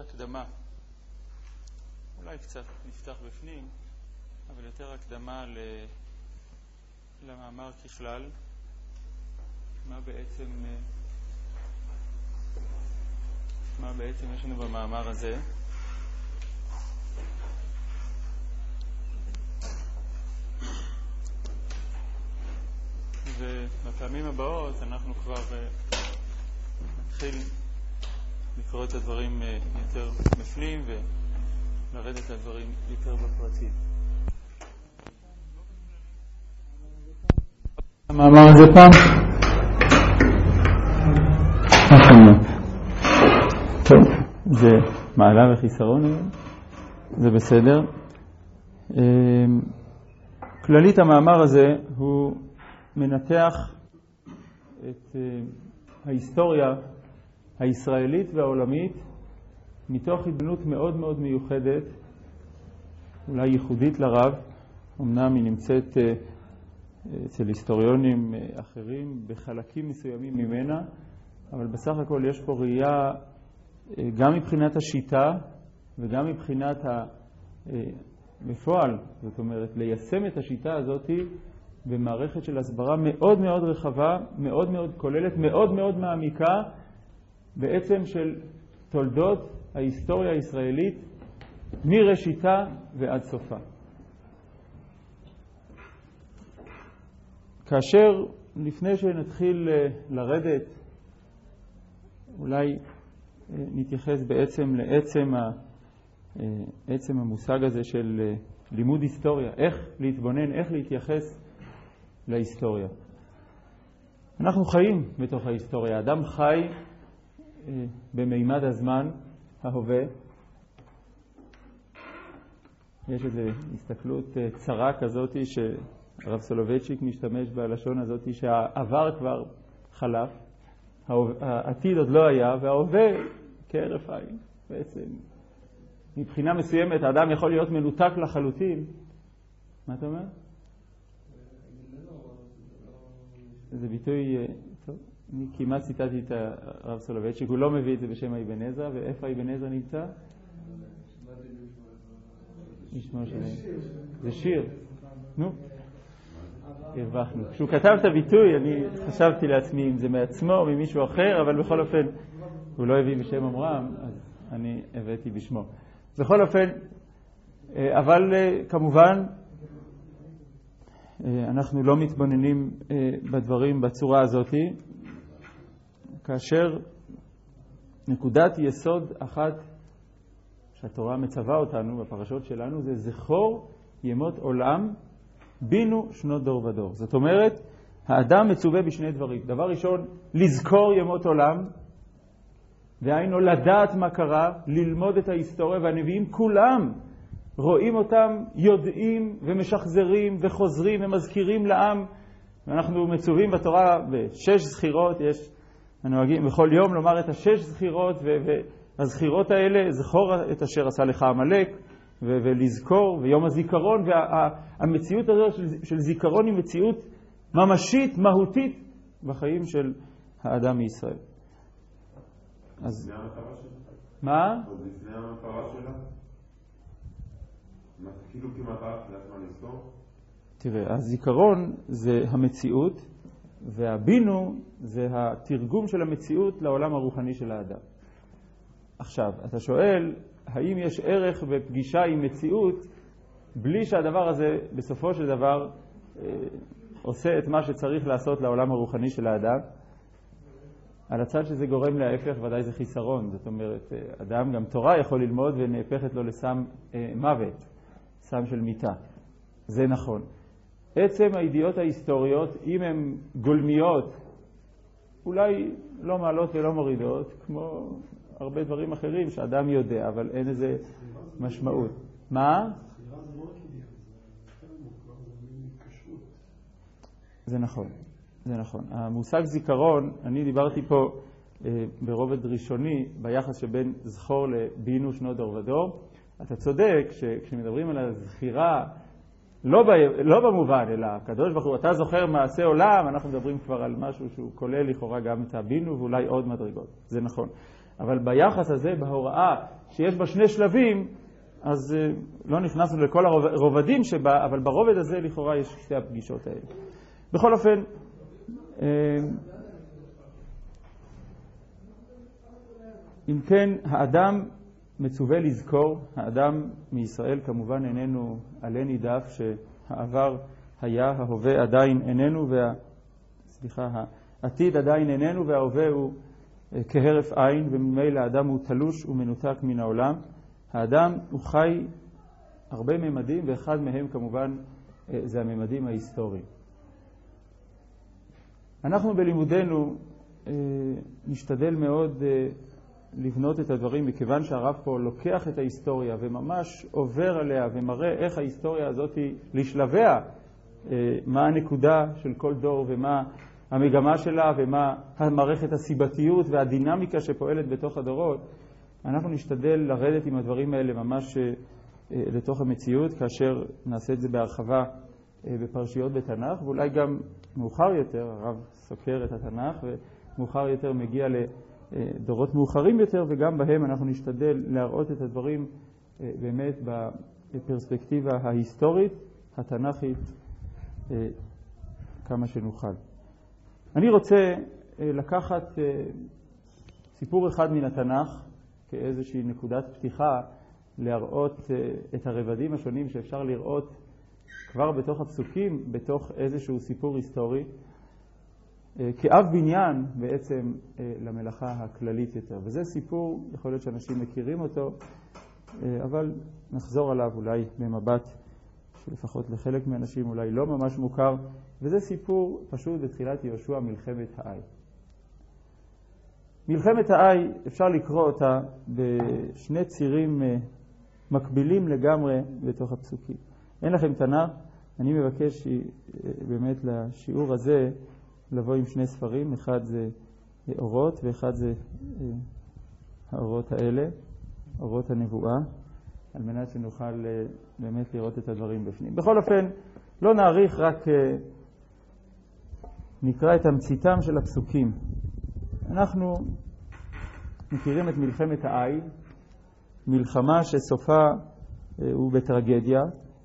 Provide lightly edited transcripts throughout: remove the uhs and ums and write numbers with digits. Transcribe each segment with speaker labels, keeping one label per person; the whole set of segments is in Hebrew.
Speaker 1: הקדמה, אולי קצת נפתח בפנים, אבל יותר הקדמה למאמר ככלל. מה בעצם יש לנו במאמר הזה? ובפעמים הבאות אנחנו כבר נתחיל לקרוא את הדברים יותר בפנים ולרדת את הדברים יותר בפרטים. המאמר הזה פעם? טוב, זה מעלה וחיסרון, זה בסדר. כללית המאמר הזה הוא מנתח את ההיסטוריה הישראלית והעולמית מתוך התבוננות מאוד מאוד מיוחדת, אולי ייחודית לרב. אמנם היא נמצאת אצל היסטוריונים אחרים בפחלקים מסוימים ממנה, אבל בסך הכל יש פה ראייה גם מבחינת השיטה וגם מבחינת בפועל, זאת אומרת ליישם את השיטה הזאת במערכת של הסברה מאוד מאוד רחבה, מאוד מאוד כוללת, מאוד מאוד מעמיקה, בעצם של תולדות ההיסטוריה הישראלית מראשיתה ועד סופה. כאשר לפני שנתחיל לרדת, אולי נתייחס בעצם לעצם המושג הזה של לימוד היסטוריה, איך להתבונן, איך להתייחס להיסטוריה. אנחנו חיים בתוך ההיסטוריה, אדם חי במימד הזמן ההווה. יש איזו הסתכלות צרה כזאת שהרב סולובייצ'יק משתמש בלשון הזאת שהעבר כבר חלף, העתיד עוד לא היה, וההווה כהרף עין. בעצם מבחינה מסוימת האדם יכול להיות מנותק לחלוטין. מה אתה אומר? זה ביטוי, טוב, אני כמעט ציטטתי את הרב סולובייצ'יק, הוא לא מביא את זה בשם אבן עזרא, ואיפה אבן עזרא נמצא? נשמע שלהם. זה שיר. נו, הרווחנו. כשהוא כתב את הביטוי, אני חשבתי לעצמי אם זה מעצמו או ממישהו אחר, אבל בכל אופן, הוא לא הביא בשם אמרם, אז אני הבאתי בשמו. בכל אופן, אבל כמובן, אנחנו לא מתבוננים בדברים בצורה הזאת, כאשר נקודת יסוד אחת שהתורה מצווה אותנו בפרשות שלנו זה זכור ימות עולם בינו שנות דור ודור. זאת אומרת, האדם מצווה בשני דברים. דבר ראשון, לזכור ימות עולם, דהיינו לדעת מה קרה, ללמוד את ההיסטוריה, והנביאים כולם רואים אותם, יודעים ומשחזרים וחוזרים ומזכירים לעם. ואנחנו מצווים בתורה בשש זכירות, יש הנוהגים בכל יום לומר את השש זכירות, והזכירות האלה, זכור את אשר עשה לך עמלק, ולזכור, ויום הזיכרון, והמציאות הזאת של זיכרון היא מציאות ממשית, מהותית, בחיים של האדם מישראל. אז מה?
Speaker 2: עוד לפני המטרה שלה? כאילו כמטרה לעצמה לזכור?
Speaker 1: תראה, הזיכרון זה המציאות, והבינו זה התרגום של המציאות לעולם הרוחני של האדם. עכשיו, אתה שואל, האם יש ערך בפגישה עם מציאות בלי שהדבר הזה בסופו של דבר עושה את מה שצריך לעשות לעולם הרוחני של האדם? על הצד שזה גורם להפך, ודאי זה חיסרון. זאת אומרת, אדם גם תורה יכול ללמוד ונהפכת לו לסם מוות, סם של מיטה. זה נכון. עצם הידיעות ההיסטוריות, אם הן גולמיות, אולי לא מעלות ולא מורידות, כמו הרבה דברים אחרים שאדם יודע, אבל אין איזה משמעות. מה? זה נכון, זה נכון. המושג זיכרון, אני דיברתי פה ברובד ראשוני ביחס שבין זכור לבינו שנות דור ודור. אתה צודק שכשמדברים על הזכירה לא במובן, אלא הקדוש ברוך הוא, אתה זוכר מעשה עולם, אנחנו מדברים כבר על משהו שהוא כולל לכאורה גם את הבינו ואולי עוד מדרגות, זה נכון. אבל ביחס הזה, בהוראה שיש בה שני שלבים, אז לא נכנסנו לכל הרובדים שבה, אבל ברובד הזה לכאורה יש שתי הפגישות האלה. בכל אופן, אם כן, האדם מצווה לזכור, האדם מישראל כמובן איננו עלה נידף, שהעבר היה, ההווה עדיין איננו, העתיד עדיין איננו, וההווה הוא כהרף עין, וממילא האדם הוא תלוש ומנותק מן העולם. האדם הוא חי הרבה ממדים, ואחד מהם כמובן זה הממדים ההיסטוריים. אנחנו בלימודנו נשתדל מאוד לבנות את הדברים, מכיוון שהרב פה לוקח את ההיסטוריה וממש עובר עליה ומראה איך ההיסטוריה הזאת לשלביה, מה הנקודה של כל דור ומה המגמה שלה ומה המערכת הסיבתיות והדינמיקה שפועלת בתוך הדורות. אנחנו נשתדל לרדת עם הדברים האלה ממש לתוך המציאות, כאשר נעשה את זה בהרחבה בפרשיות בתנ"ך, ואולי גם מאוחר יותר, הרב סוקר את התנ"ך, ומאוחר יותר מגיע לדורות מאוחרים יותר, וגם בהם אנחנו נשתדל להראות את הדברים באמת בפרספקטיבה ההיסטורית, התנ"כית, כמה שנוכל. אני רוצה לקחת סיפור אחד מן התנ"ך כאיזושהי נקודת פתיחה, להראות את הרבדים השונים שאפשר לראות כבר בתוך הפסוקים, בתוך איזשהו סיפור היסטורי, כאב בניין בעצם למלאכה הכללית יותר. וזה סיפור, יכול להיות שאנשים מכירים אותו, אבל נחזור עליו אולי במבט שלפחות לחלק מהאנשים אולי לא ממש מוכר, וזה סיפור פשוט בתחילת יהושע, מלחמת האי. מלחמת האי, אפשר לקרוא אותה בשני צירים מקבילים לגמרי בתוך הפסוקים. אין לכם תנ"ך, אני מבקש באמת לשיעור הזה לבוא עם שני ספרים, אחד זה אורות ואחד זה האורות האלה, אורות הנבואה, על מנת שנוכל באמת לראות את הדברים בפנים. בכל אופן, לא נאריך, רק נקרא את תמציתם של הפסוקים. אנחנו מכירים את מלחמת האי, מלחמה שסופה הוא בטרגדיה.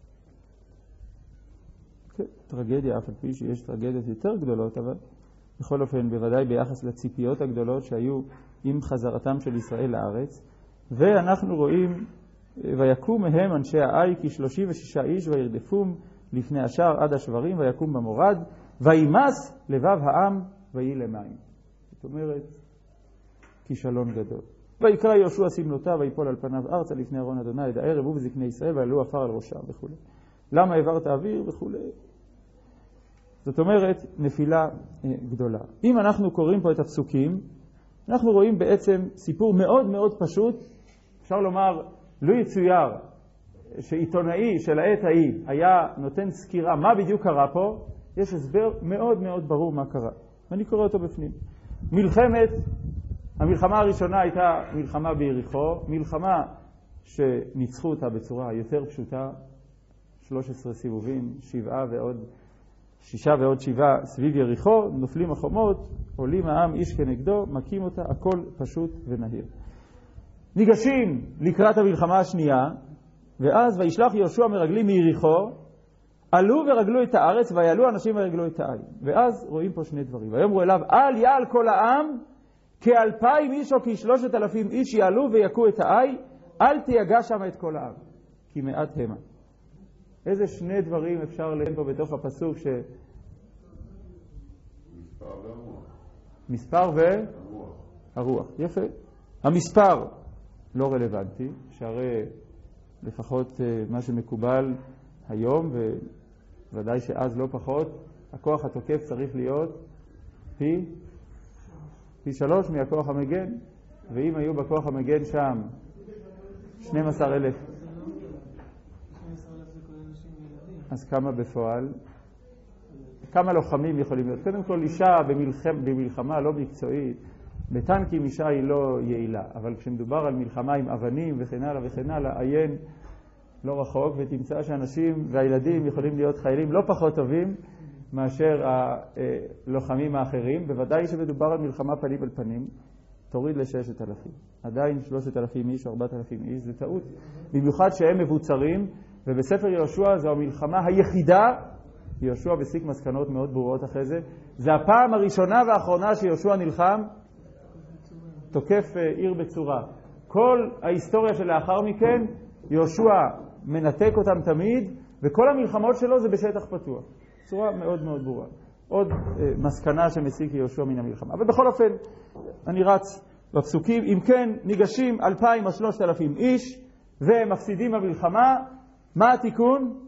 Speaker 1: טרגדיה, אף על פי שיש טרגדיות יותר גדולות, אבל בכל אופן בוודאי ביחס לציפיות הגדולות שהיו עם חזרתם של ישראל לארץ. ואנחנו רואים, ויקום מהם אנשי האי כ36 איש וירדפום לפני השער עד השברים, ויקום במורד, וימס לבב העם ויהי למים. זאת אומרת, כישלון גדול. ויקרא יהושע סמלותיו ויפול על פניו ארצה לפני ארון אדוני עד הערב, הוא וזקני ישראל ועלו עפר על ראשם וכו'. למה העברת אוויר וכו'. זאת אומרת, נפילה גדולה. אם אנחנו קוראים פה את הפסוקים, אנחנו רואים בעצם סיפור מאוד מאוד פשוט, אפשר לומר, לא יצויר שעיתונאי של העת ההיא היה נותן סקירה מה בדיוק קרה פה, יש הסבר מאוד מאוד ברור מה קרה. ואני קורא אותו בפנים. המלחמה הראשונה הייתה מלחמה ביריחו, מלחמה שניצחו אותה בצורה יותר פשוטה, 13 סיבובים, 6 ועוד 7 סביב יריחו, נופלים החומות, עולים העם איש כנגדו, מכים אותה, הכל פשוט ונהיר. ניגשים לקראת המלחמה השנייה, ואז וישלח יהושע מרגלים מיריחו, עלו ורגלו את הארץ, ויעלו אנשים ורגלו את האי. ואז רואים פה שני דברים. ויאמרו אליו, אל יעל כל העם, כ2,000 איש או כ3,000 איש יעלו ויכו את האי, אל תיגע שם את כל העם, כי מעט המה. איזה שני דברים אפשר להם פה בתוך הפסוק ש... מספר והרוח. יפה. המספר לא רלוונטי, שהרי לפחות מה שמקובל היום, וודאי שאז לא פחות, הכוח התוקף צריך להיות פי 3 מהכוח המגן, ואם היו בכוח המגן שם 12,000, אז כמה בפועל? כמה לוחמים יכולים להיות? קודם כל, אישה במלחמה לא מקצועית, בטנקים אישה היא לא יעילה, אבל כשמדובר על מלחמה עם אבנים וכן הלאה וכן הלאה, עיין לא רחוק, ותמצא שאנשים והילדים יכולים להיות חיילים לא פחות טובים מאשר הלוחמים האחרים. בוודאי שמדובר על מלחמה פנים אל פנים, תוריד ל6,000. עדיין 3,000 איש או 4,000 איש, זה טעות. במיוחד שהם מבוצרים, ובספר יהושע זו המלחמה היחידה, יהושע בסיק מסקנות מאוד ברורות אחרי זה, זה הפעם הראשונה והאחרונה שיהושע נלחם, תוקף עיר בצורה. כל ההיסטוריה שלאחר מכן, יהושע מנתק אותם תמיד, וכל המלחמות שלו זה בשטח פתוח. בצורה מאוד מאוד ברורה. עוד מסקנה שמסיק יהושע מן המלחמה. אבל בכל אופן, אני רץ בפסוקים. אם כן, ניגשים 2,000 או 3,000 איש, והם מפסידים במלחמה. מה התיקון?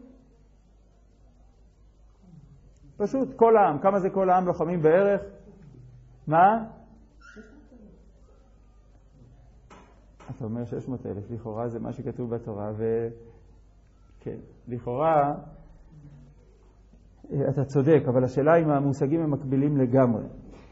Speaker 1: פשוט, כל העם. כמה זה כל העם לוחמים בערך? מה? אתה אומר 600,000, לכאורה זה מה שכתוב בתורה, וכן, לכאורה אתה צודק, אבל השאלה אם המושגים הם מקבילים לגמרי.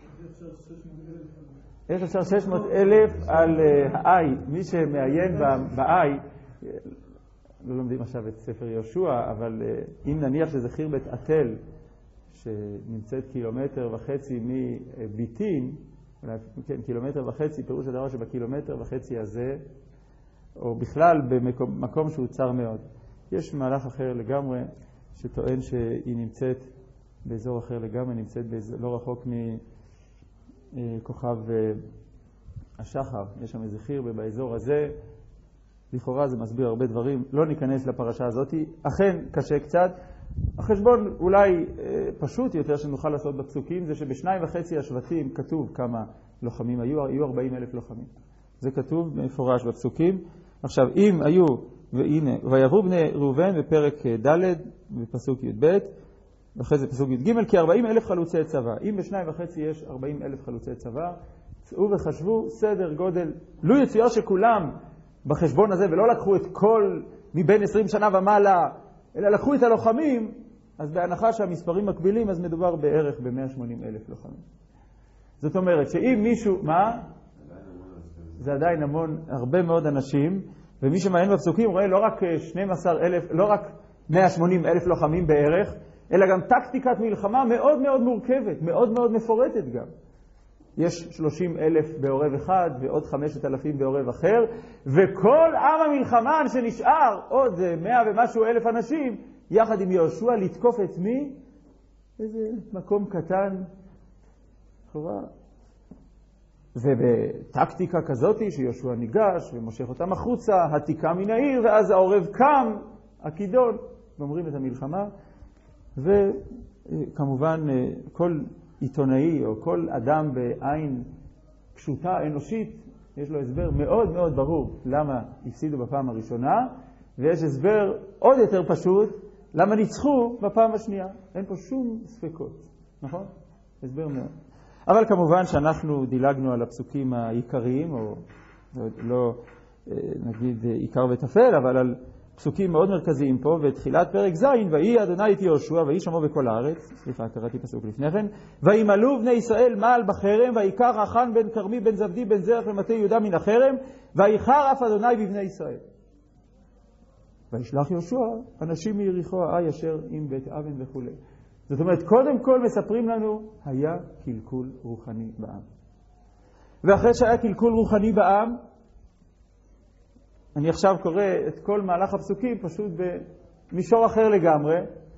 Speaker 1: איך אפשר 600,000 על האי? מי שמעיין באי, לא לומדים עכשיו את ספר יהושע, אבל אם נניח שזה חירבת עתל, שנמצאת 1.5 קילומטר מביתין, כן, 1.5 קילומטר, פירוש הדבר שב1.5 קילומטר הזה, או בכלל במקום שהוא צר מאוד. יש מהלך אחר לגמרי, שטוען שהיא נמצאת באזור אחר לגמרי, נמצאת לא רחוק מכוכב השחר. יש שם איזה חירבה באזור הזה. לכאורה זה מסביר הרבה דברים. לא ניכנס לפרשה הזאת. אכן קשה קצת. החשבון אולי פשוט יותר שנוכל לעשות בפסוקים, זה שב2.5 השבטים כתוב כמה לוחמים היו 40,000 לוחמים. זה כתוב מפורש בפסוקים. עכשיו, אם היו, והנה, ויעברו בני ראובן בפרק ד' בפסוק י"ב, ואחרי זה פסוק י"ג, כי 40,000 חלוצי צבא. אם ב2.5 יש 40,000 חלוצי צבא, צאו וחשבו סדר גודל, לו יצויר שכולם בחשבון הזה, ולא לקחו את כל מבין 20 שנה ומעלה, אלא לקחו את הלוחמים, אז בהנחה שהמספרים מקבילים, אז מדובר בערך ב180,000 לוחמים. זאת אומרת שאם מישהו, מה? זה עדיין המון, הרבה מאוד אנשים, ומי שמעיין בפסוקים רואה לא רק 12,000, לא רק 180,000 לוחמים בערך, אלא גם טקטיקת מלחמה מאוד מאוד מורכבת, מאוד מאוד מפורטת גם. יש 30,000 בעורב אחד ועוד 5,000 בעורב אחר, וכל עם המלחמה שנשאר, עוד 100 ומשהו אלף אנשים, יחד עם יהושע לתקוף את מי? איזה מקום קטן, חובה. ובטקטיקה כזאת שיהושע ניגש ומושך אותם החוצה, התיקה מן העיר, ואז העורב קם, הכידון, ואומרים את המלחמה. וכמובן כל עיתונאי או כל אדם בעין פשוטה, אנושית, יש לו הסבר מאוד מאוד ברור למה הפסידו בפעם הראשונה, ויש הסבר עוד יותר פשוט למה ניצחו בפעם השנייה. אין פה שום ספקות, נכון? הסבר מאוד. אבל כמובן שאנחנו דילגנו על הפסוקים העיקריים, או לא נגיד עיקר וטפל, אבל על פסוקים מאוד מרכזיים פה, ותחילת פרק ז', ויהי אדוני את יהושע, ויהי שמו בכל הארץ, סליחה, קראתי פסוק לפני כן, וימלאו בני ישראל מעל בחרם, ויקח רחן בן כרמי בן זבדי בן זרח למטה יהודה מן החרם, ויחר אף אדוני בבני ישראל. וישלח יהושע אנשים מיריחו האי אשר עם בית אבן וכו'. זאת אומרת, קודם כל מספרים לנו, היה קלקול רוחני בעם. ואחרי שהיה קלקול רוחני בעם, אני עכשיו קורא את כל מהלך הפסוקים פשוט במישור אחר לגמרי.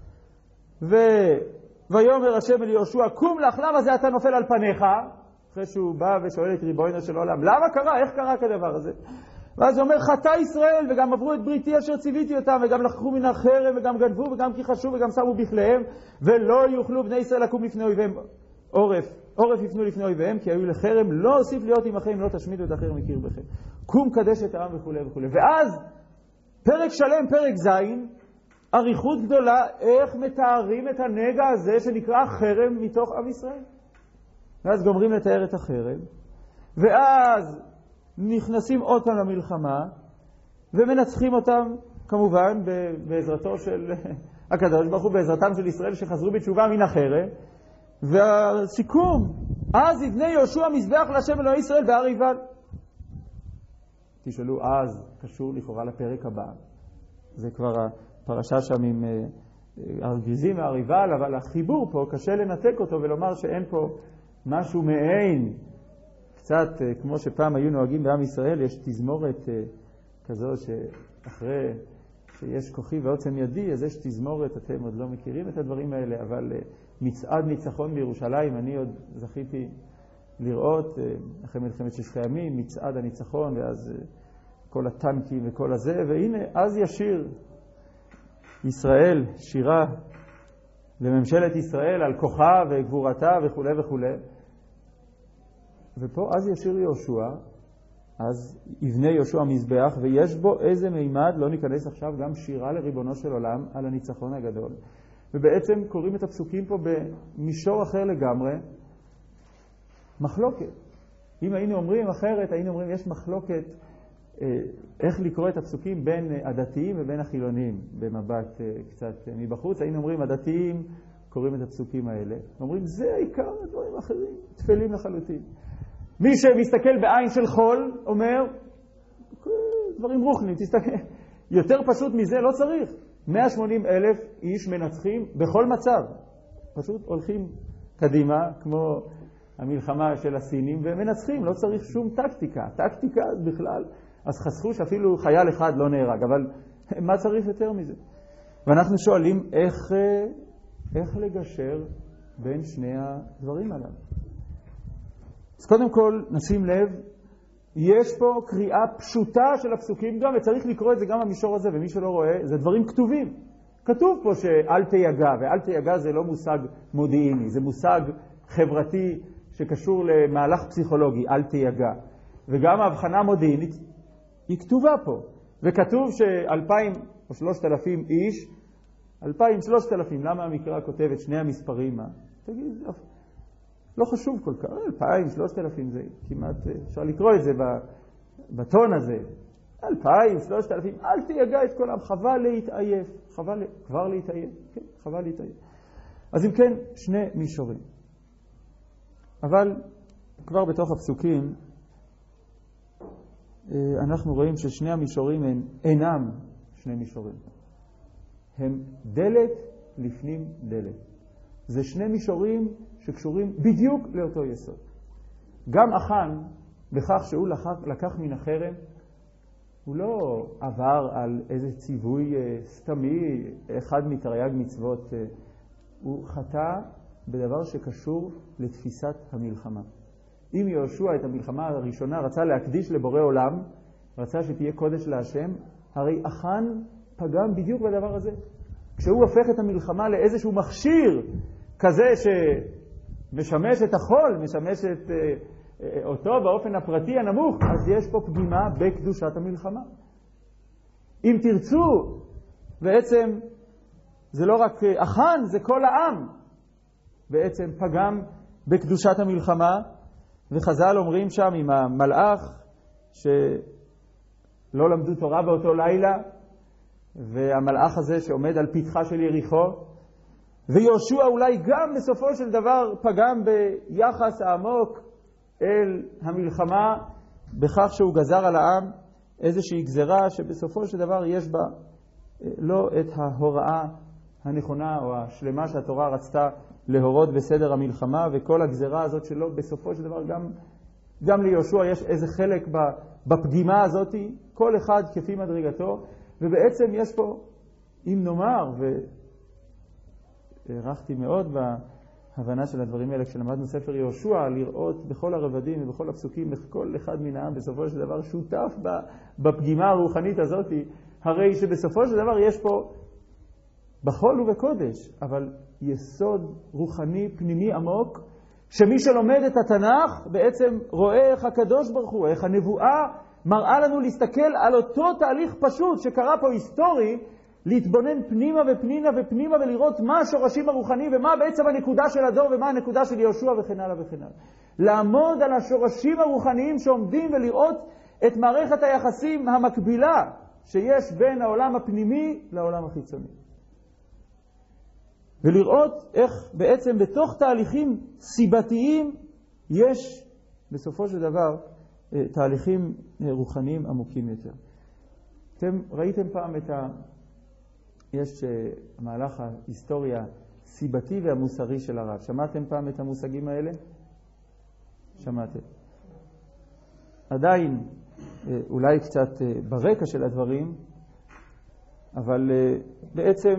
Speaker 1: ויאמר השם אל יהושע, קום לך, למה זה אתה נופל על פניך? אחרי שהוא בא ושואל את ריבונו של עולם, למה קרה? איך קרה כדבר הזה? ואז הוא אומר, חטא ישראל וגם עברו את בריתי אשר ציוויתי אותם, וגם לקחו מן החרם וגם גנבו וגם כיחשו וגם שמו בכליהם, ולא יוכלו בני ישראל לקום לפני אויביהם. עורף יפנו לפני אויביהם, כי היו לחרם, לא אוסיף להיות עמכם, לא תשמידו את החרם מקרבכם. קום קדש את העם וכו' וכו'. ואז פרק שלם, פרק ז', אריכות גדולה, איך מתארים את הנגע הזה שנקרא חרם מתוך עם ישראל. ואז גומרים לתאר את החרם, ואז נכנסים עוד פעם למלחמה, ומנצחים אותם כמובן בעזרתו של הקדוש ברוך הוא, בעזרתם של ישראל שחזרו בתשובה מן החרם. והסיכום, אז יבנה יהושע מזבח להשם אלוהי ישראל בהר עיבל. תשאלו, אז קשור לכאורה לפרק הבא. זה כבר הפרשה שם עם הגריזים והריבל, אבל החיבור פה קשה לנתק אותו ולומר שאין פה משהו מעין, קצת כמו שפעם היו נוהגים בעם ישראל, יש תזמורת כזו שאחרי שיש כוחי ועוצם ידי, אז יש תזמורת, אתם עוד לא מכירים את הדברים האלה, אבל מצעד ניצחון בירושלים, אני עוד זכיתי לראות, אחרי מלחמת ששת הימים, מצעד הניצחון, ואז כל הטנקים וכל הזה, והנה, אז ישיר ישראל, שירה לממשלת ישראל על כוחה וגבורתה וכו' וכו'. ופה אז ישיר יהושע, אז יבנה יהושע מזבח, ויש בו איזה מימד, לא ניכנס עכשיו, גם שירה לריבונו של עולם על הניצחון הגדול. ובעצם קוראים את הפסוקים פה במישור אחר לגמרי, מחלוקת. אם היינו אומרים אחרת, היינו אומרים יש מחלוקת איך לקרוא את הפסוקים בין הדתיים ובין החילונים, במבט קצת מבחוץ. היינו אומרים הדתיים קוראים את הפסוקים האלה, אומרים זה העיקר, הדברים אחרים תפלים לחלוטין. מי שמסתכל בעין של חול אומר דברים רוחניים, תסתכל, יותר פשוט מזה לא צריך. 180,000 איש מנצחים בכל מצב, פשוט הולכים קדימה כמו המלחמה של הסינים ומנצחים, לא צריך שום טקטיקה. טקטיקה בכלל, אז חסכו שאפילו חייל אחד לא נהרג, אבל מה צריך יותר מזה? ואנחנו שואלים איך לגשר בין שני הדברים הללו. אז קודם כל נשים לב, יש פה קריאה פשוטה של הפסוקים גם, וצריך לקרוא את זה גם במישור הזה, ומי שלא רואה, זה דברים כתובים. כתוב פה שאל תיגע, ואל תיגע זה לא מושג מודיעיני, זה מושג חברתי שקשור למהלך פסיכולוגי, אל תיגע. וגם ההבחנה המודיעינית היא כתובה פה. וכתוב ש2,000 או 3,000 איש, 2,000, 3,000, למה המקרא כותב את שני המספרים? תגיד, לא חשוב כל כך, 2,000, 3,000 זה כמעט, אפשר לקרוא את זה בטון הזה. 2,000, 3,000, אל תיגע את כולם, חבל להתעייף. כבר להתעייף, כן, חבל להתעייף. אז אם כן, שני מישורים. אבל כבר בתוך הפסוקים אנחנו רואים ששני המישורים אינם שני מישורים. הם דלת לפנים דלת. זה שני מישורים שקשורים בדיוק לאותו יסוד. גם אחן, בכך שהוא לקח מן החרם, הוא לא עבר על איזה ציווי סתמי, אחד מתרי"ג מצוות, הוא חטא בדבר שקשור לתפיסת המלחמה. אם יהושע את המלחמה הראשונה רצה להקדיש לבורא עולם, רצה שתהיה קודש להשם, הרי אחן פגם בדיוק בדבר הזה. כשהוא הופך את המלחמה לאיזשהו מכשיר כזה שמשמש את החול, משמש את אותו באופן הפרטי הנמוך, אז יש פה פגימה בקדושת המלחמה. אם תרצו, בעצם זה לא רק אחן, זה כל העם. בעצם פגם בקדושת המלחמה, וחז"ל אומרים שם עם המלאך שלא למדו תורה באותו לילה, והמלאך הזה שעומד על פתחה של יריחו, ויהושע אולי גם בסופו של דבר פגם ביחס העמוק אל המלחמה, בכך שהוא גזר על העם איזושהי גזרה שבסופו של דבר יש בה לא את ההוראה הנכונה או השלמה שהתורה רצתה להורות בסדר המלחמה, וכל הגזרה הזאת שלו בסופו של דבר גם ליהושע יש איזה חלק בפגימה הזאת, כל אחד כפי מדרגתו, ובעצם יש פה, אם נאמר, והערכתי מאוד בהבנה של הדברים האלה כשלמדנו ספר יהושע, לראות בכל הרבדים ובכל הפסוקים, כל אחד מן העם בסופו של דבר שותף בפגימה הרוחנית הזאת, הרי שבסופו של דבר יש פה בחול ובקודש, אבל יסוד רוחני פנימי עמוק, שמי שלומד את התנ"ך בעצם רואה איך הקדוש ברוך הוא, איך הנבואה מראה לנו להסתכל על אותו תהליך פשוט שקרה פה היסטורי, להתבונן פנימה ופנימה ופנימה ולראות מה השורשים הרוחניים ומה בעצם הנקודה של הדור ומה הנקודה של יהושע וכן הלאה וכן הלאה. לעמוד על השורשים הרוחניים שעומדים ולראות את מערכת היחסים המקבילה שיש בין העולם הפנימי לעולם החיצוני. ולראות איך בעצם בתוך תהליכים סיבתיים יש בסופו של דבר תהליכים רוחניים עמוקים יותר. אתם ראיתם פעם את יש מהלך ההיסטוריה הסיבתי והמוסרי של הרב. שמעתם פעם את המושגים האלה? שמעתם. עדיין, אולי קצת ברקע של הדברים, אבל בעצם,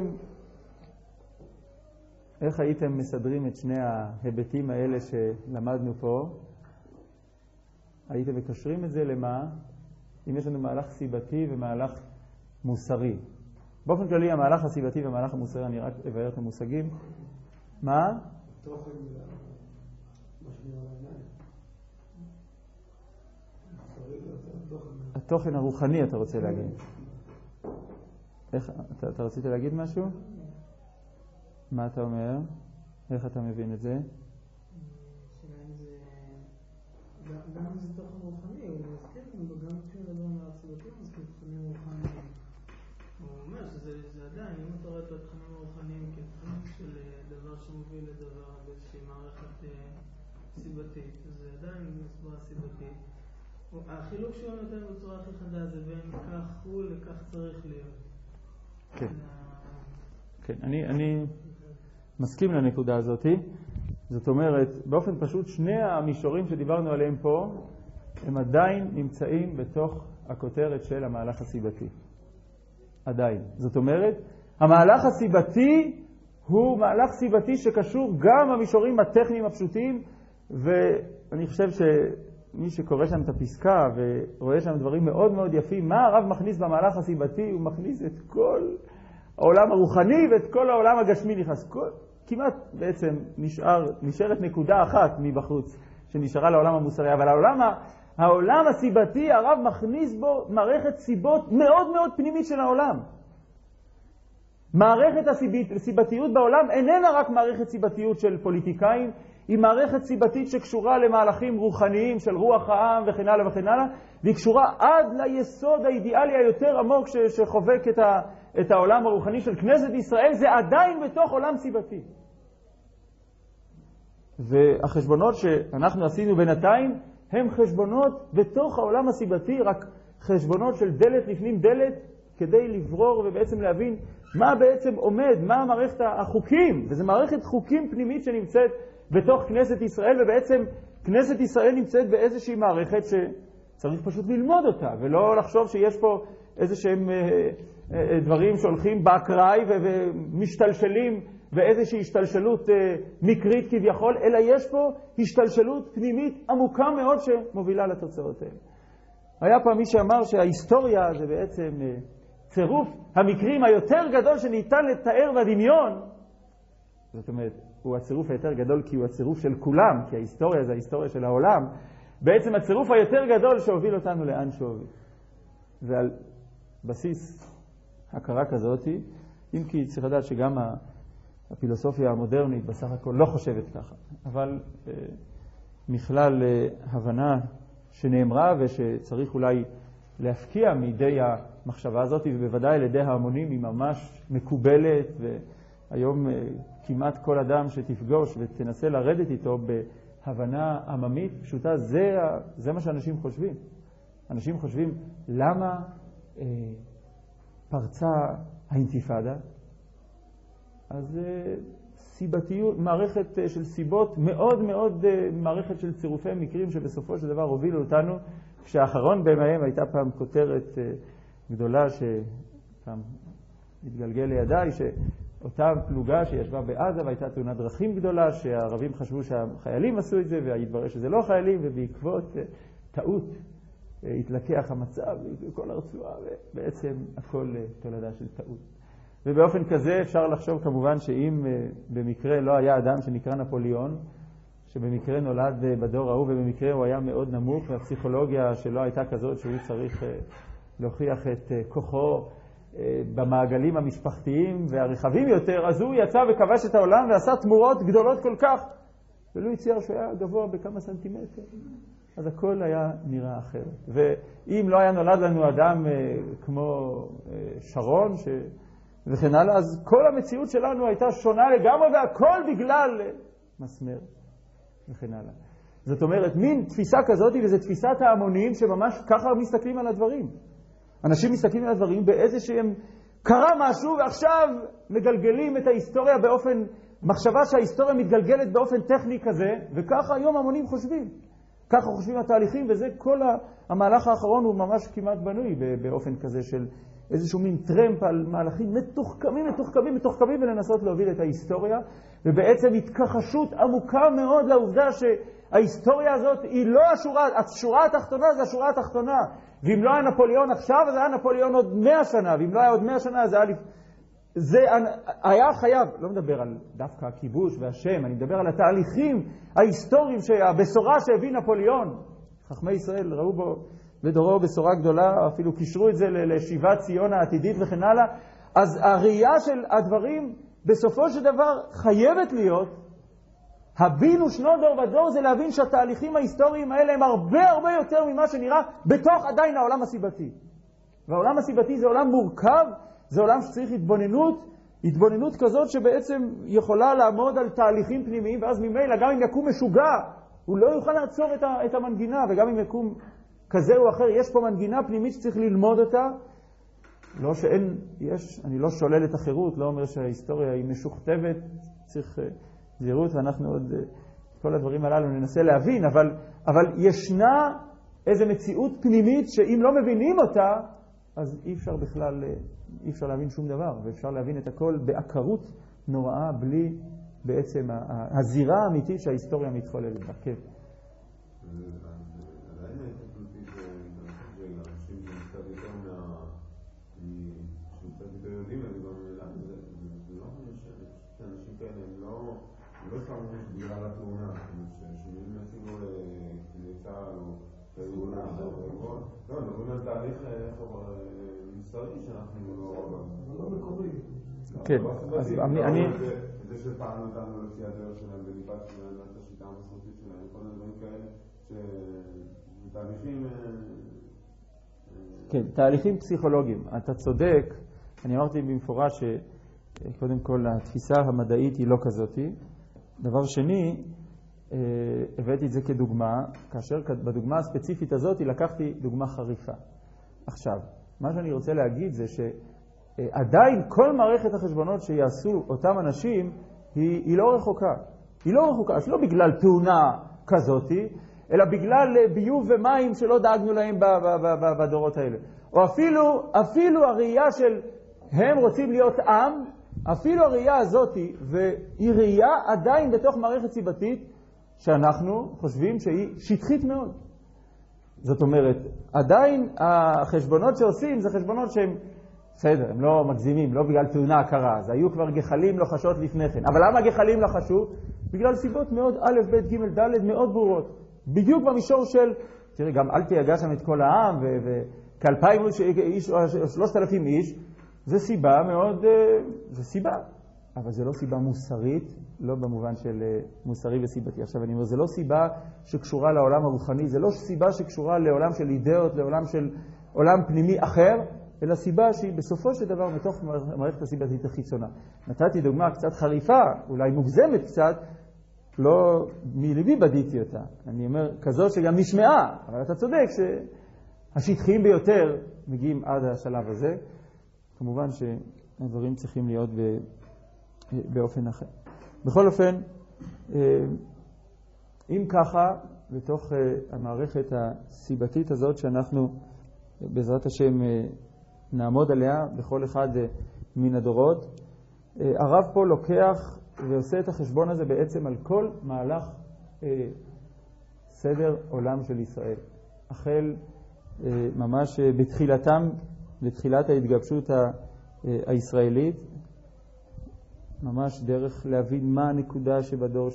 Speaker 1: איך הייתם מסדרים את שני ההיבטים האלה שלמדנו פה? הייתם מקשרים את זה למה? אם יש לנו מהלך סיבתי ומהלך מוסרי. באופן כללי, המהלך הסיבתי והמהלך המוסרי, אני רק אבאר את המושגים. מה? התוכן הרוחני, אתה רוצה להגיד. איך, אתה רצית להגיד משהו? מה אתה אומר? איך אתה מבין את זה?
Speaker 3: גם זה תוכן רוחני, הוא מזכיר לנו, גם כשנדבר מהסיבתי, הוא מזכיר תוכנים רוחניים. הוא אומר שזה עדיין, אם אתה רואה את התוכנים הרוחניים כתוכנים של דבר שמוביל לדבר באיזושהי מערכת סיבתית, זה עדיין מסברה סיבתית. החילוק שהוא נותן בצורה הכי חדה זה בין כך הוא לכך צריך להיות.
Speaker 1: כן. כן, אני מסכים לנקודה הזאת. זאת אומרת, באופן פשוט, שני המישורים שדיברנו עליהם פה, הם עדיין נמצאים בתוך הכותרת של המהלך הסיבתי. עדיין. זאת אומרת, המהלך הסיבתי הוא מהלך סיבתי שקשור גם במישורים הטכניים הפשוטים, ואני חושב שמי שקורא שם את הפסקה ורואה שם דברים מאוד מאוד יפים, מה הרב מכניס במהלך הסיבתי? הוא מכניס את כל העולם הרוחני ואת כל העולם הגשמי נכנס. כמעט בעצם נשארת נקודה אחת מבחוץ שנשארה לעולם המוסרי, אבל העולם הסיבתי, הרב מכניס בו מערכת סיבות מאוד מאוד פנימית של העולם. מערכת הסיבתיות בעולם איננה רק מערכת סיבתיות של פוליטיקאים, היא מערכת סיבתית שקשורה למהלכים רוחניים של רוח העם וכן הלאה וכן הלאה, והיא קשורה עד ליסוד האידיאלי היותר עמוק שחובק את העולם הרוחני של כנסת ישראל, זה עדיין בתוך עולם סיבתי. והחשבונות שאנחנו עשינו בינתיים הם חשבונות בתוך העולם הסיבתי, רק חשבונות של דלת לפנים דלת, כדי לברור ובעצם להבין מה בעצם עומד, מה מערכת החוקים, וזו מערכת חוקים פנימית שנמצאת בתוך כנסת ישראל, ובעצם כנסת ישראל נמצאת באיזושהי מערכת שצריך פשוט ללמוד אותה, ולא לחשוב שיש פה איזשהם דברים שהולכים באקראי ומשתלשלים באיזושהי השתלשלות מקרית כביכול, אלא יש פה השתלשלות פנימית עמוקה מאוד שמובילה לתוצאות האלה. היה פעם מי שאמר שההיסטוריה זה בעצם צירוף המקרים היותר גדול שניתן לתאר בדמיון. זאת אומרת, הוא הצירוף היותר גדול כי הוא הצירוף של כולם, כי ההיסטוריה זה ההיסטוריה של העולם. בעצם הצירוף היותר גדול שהוביל אותנו לאן שהוביל. ועל בסיס הכרה כזאת, אם כי צריך לדעת שגם הפילוסופיה המודרנית בסך הכל לא חושבת ככה, אבל מכלל הבנה שנאמרה ושצריך אולי להפקיע מידי המחשבה הזאת, ובוודאי על ידי ההמונים היא ממש מקובלת, והיום כמעט כל אדם שתפגוש ותנסה לרדת איתו בהבנה עממית פשוטה, זה מה שאנשים חושבים. אנשים חושבים למה פרצה האינתיפאדה? אז סיבתיות, מערכת של סיבות מאוד מאוד, מערכת של צירופי מקרים שבסופו של דבר הובילו אותנו, כשהאחרון בהם הייתה פעם כותרת גדולה שפעם התגלגל לידיי, שאותה פלוגה שישבה בעזה והייתה תאונת דרכים גדולה, שהערבים חשבו שהחיילים עשו את זה והתברר שזה לא חיילים, ובעקבות טעות התלקח המצב כל הרצועה, ובעצם הכל תולדה של טעות. ובאופן כזה אפשר לחשוב כמובן שאם במקרה לא היה אדם שנקרא נפוליאון, שבמקרה נולד בדור ההוא ובמקרה הוא היה מאוד נמוך, והפסיכולוגיה שלו הייתה כזאת שהוא צריך להוכיח את כוחו במעגלים המשפחתיים והרחבים יותר, אז הוא יצא וכבש את העולם ועשה תמורות גדולות כל כך, ולא הצייר שהוא היה גבוה בכמה סנטימטר. אז הכל היה נראה אחרת. ואם לא היה נולד לנו אדם כמו שרון וכן הלאה, אז כל המציאות שלנו הייתה שונה לגמרי, והכל בגלל מסמר וכן הלאה. זאת אומרת, מין תפיסה כזאת, וזו תפיסת ההמונים שממש ככה מסתכלים על הדברים. אנשים מסתכלים על הדברים באיזשהם קרה משהו ועכשיו מגלגלים את ההיסטוריה באופן, מחשבה שההיסטוריה מתגלגלת באופן טכני כזה, וככה היום המונים חושבים. ככה חושבים התהליכים, וזה כל המהלך האחרון הוא ממש כמעט בנוי באופן כזה של איזשהו מין טרמפ על מהלכים מתוחכמים ולנסות להוביל את ההיסטוריה, ובעצם התכחשות עמוקה מאוד לעובדה שההיסטוריה הזאת היא לא השורה התחתונה, זה השורה התחתונה. ואם לא היה נפוליאון עכשיו, אז היה נפוליאון עוד 100 שנה, ואם לא היה עוד 100 שנה, זה היה חייב, לא מדבר על דווקא הכיבוש והשם, אני מדבר על התהליכים ההיסטוריים, הבשורה שהביא נפוליאון. חכמי ישראל ראו בו בדורו בשורה גדולה, אפילו קישרו את זה לשיבת ציון העתידית וכן הלאה. אז הראייה של הדברים בסופו של דבר חייבת להיות, הבינו שנות דור ודור, זה להבין שהתהליכים ההיסטוריים האלה הם הרבה יותר ממה שנראה בתוך עדיין העולם הסיבתי. והעולם הסיבתי זה עולם מורכב, זה עולם שצריך התבוננות כזאת שבעצם יכולה לעמוד על תהליכים פנימיים, ואז ממילא גם אם יקום משוגע, הוא לא יוכל לעצור את המנגינה, וגם אם יקום כזה או אחר, יש פה מנגינה פנימית שצריך ללמוד אותה. לא שאין, אני לא שולל את החירות, לא אומר שההיסטוריה היא משוכתבת, צריך זהירות, ואנחנו עוד כל הדברים הללו ננסה להבין, אבל ישנה איזו מציאות פנימית שאם לא מבינים אותה, אז אי אפשר להבין שום דבר, ואפשר להבין את הכל בעקרות נוראה, בלי בעצם הזירה האמיתית שההיסטוריה מתחוללת בה. כן.
Speaker 2: עדיין ההתפלטות של אנשים שקצת יותר שקצת יותר יודעים, אני גם זה לא שאנשים כאלה הם לא שמו בגלל התאונה, שהם מציגו לצה"ל או לארגון האחר, לא, מדברים על תהליך מסתרי שאנחנו לא מקורי.
Speaker 1: כן, אז אני...
Speaker 2: זה שפעם נתנו לפי הדרך שלהם בליבת שלהם, את השיטה המסורתית שלהם, כל הדברים כאלה, שתהליכים...
Speaker 1: כן, תהליכים פסיכולוגיים. אתה צודק, אני אמרתי במפורש שקודם כל התפיסה המדעית היא לא כזאת. דבר שני, הבאתי את זה כדוגמה, כאשר בדוגמה הספציפית הזאת לקחתי דוגמה חריפה. עכשיו, מה שאני רוצה להגיד זה שעדיין כל מערכת החשבונות שיעשו אותם אנשים היא לא רחוקה. היא לא רחוקה, אז לא בגלל תאונה כזאת, אלא בגלל ביוב ומים שלא דאגנו להם בדורות האלה. או אפילו הראייה של הם רוצים להיות עם, אפילו הראייה הזאת, והיא ראייה עדיין בתוך מערכת סיבתית, שאנחנו חושבים שהיא שטחית מאוד. זאת אומרת, עדיין החשבונות שעושים זה חשבונות שהם, בסדר, הם לא מגזימים, לא בגלל תאונה קרה, אז היו כבר גחלים לוחשות לפני כן. אבל למה גחלים לחשו? בגלל סיבות מאוד א', ב', ג', ד' מאוד ברורות. בדיוק במישור של, תראי, גם אל תייגע שם את כל העם, וכ2,000 איש או 3,000 איש, זה סיבה מאוד, זה סיבה. אבל זה לא סיבה מוסרית, לא במובן של מוסרי וסיבתי. עכשיו אני אומר, זה לא סיבה שקשורה לעולם הרוחני, זה לא סיבה שקשורה לעולם של אידאות, לעולם של עולם פנימי אחר, אלא סיבה שהיא בסופו של דבר מתוך מערכת הסיבתית החיצונה. נתתי דוגמה קצת חריפה, אולי מוגזמת קצת, לא מלבי בדיתי אותה. אני אומר, כזאת שגם נשמעה, אבל אתה צודק שהשטחיים ביותר מגיעים עד השלב הזה. כמובן שהדברים צריכים להיות באופן אחר. בכל אופן, אם ככה, בתוך המערכת הסיבתית הזאת שאנחנו בעזרת השם נעמוד עליה בכל אחד מן הדורות, הרב פה לוקח ועושה את החשבון הזה בעצם על כל מהלך סדר עולם של ישראל. החל ממש בתחילת ההתגבשות הישראלית, ממש דרך להבין מה הנקודה שבדור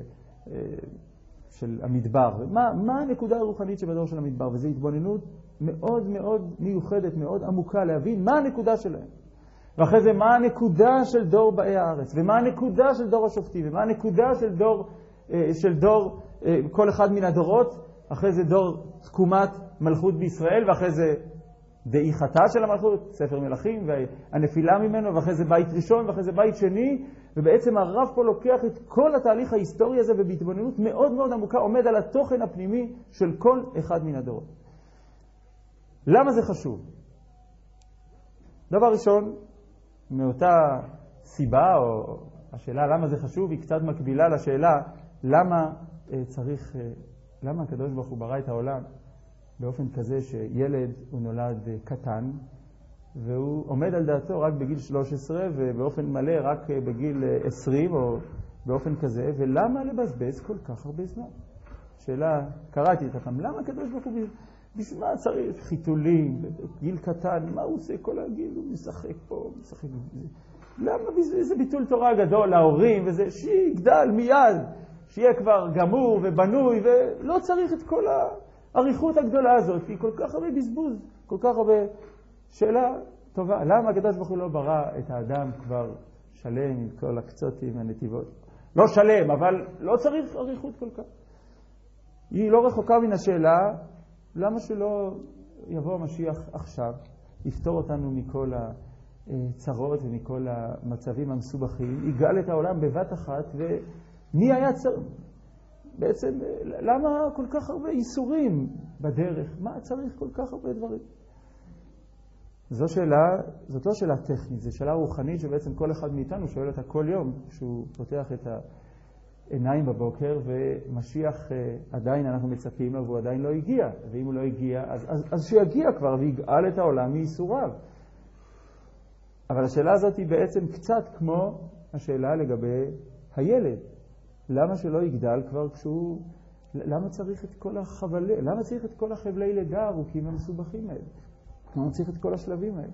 Speaker 1: של המדבר, מה הנקודה הרוחנית שבדור של המדבר, וזו התבוננות מאוד מאוד מיוחדת, מאוד עמוקה, להבין מה הנקודה שלהם. ואחרי זה מה הנקודה של דור באי הארץ, ומה הנקודה של דור השופטים, ומה הנקודה של דור כל אחד מן הדורות, אחרי זה דור תקומת מלכות בישראל, ואחרי זה דעיכתה של המלכות, ספר מלכים, והנפילה ממנו, ואחרי זה בית ראשון, ואחרי זה בית שני, ובעצם הרב פה לוקח את כל התהליך ההיסטורי הזה, ובהתבוננות מאוד מאוד עמוקה עומד על התוכן הפנימי של כל אחד מן הדורות. למה זה חשוב? דבר ראשון, מאותה סיבה, או השאלה למה זה חשוב, היא קצת מקבילה לשאלה למה למה הקדוש ברוך הוא ברא את העולם באופן כזה שילד הוא נולד קטן, והוא עומד על דעתו רק בגיל 13 ובאופן מלא רק בגיל 20 או באופן כזה, ולמה לבזבז כל כך הרבה זמן? שאלה, קראתי את הפעם, למה הקדוש ברוך הוא בשביל מה צריך חיתולים, גיל קטן, מה הוא עושה כל הגיל? הוא משחק פה, משחק בזה. למה איזה ביטול תורה גדול להורים וזה, שיגדל מיד, שיהיה כבר גמור ובנוי, ולא צריך את כל העריכות הגדולה הזאת, היא כל כך הרבה בזבוז, כל כך הרבה. שאלה טובה, למה הקדוש ברוך הוא לא ברא את האדם כבר שלם עם כל הקצותים והנתיבות? לא שלם, אבל לא צריך עריכות כל כך. היא לא רחוקה מן השאלה, למה שלא יבוא המשיח עכשיו, יפתור אותנו מכל הצרות ומכל המצבים המסובכים, יגאל את העולם בבת אחת, ומי היה צריך? בעצם, למה כל כך הרבה איסורים בדרך? מה צריך כל כך הרבה דברים? זאת לא שאלה טכנית, זו שאלה רוחנית שבעצם כל אחד מאיתנו שואל אותה כל יום כשהוא פותח את העיניים בבוקר, ומשיח עדיין אנחנו מצפים לו והוא עדיין לא הגיע, ואם הוא לא הגיע אז שיגיע כבר ויגאל את העולם מייסוריו. אבל השאלה הזאת היא בעצם קצת כמו השאלה לגבי הילד, למה שלא יגדל כבר כשהוא, למה צריך את כל החבלי לידה הארוכים המסובכים האלה? למה צריך את כל השלבים האלה?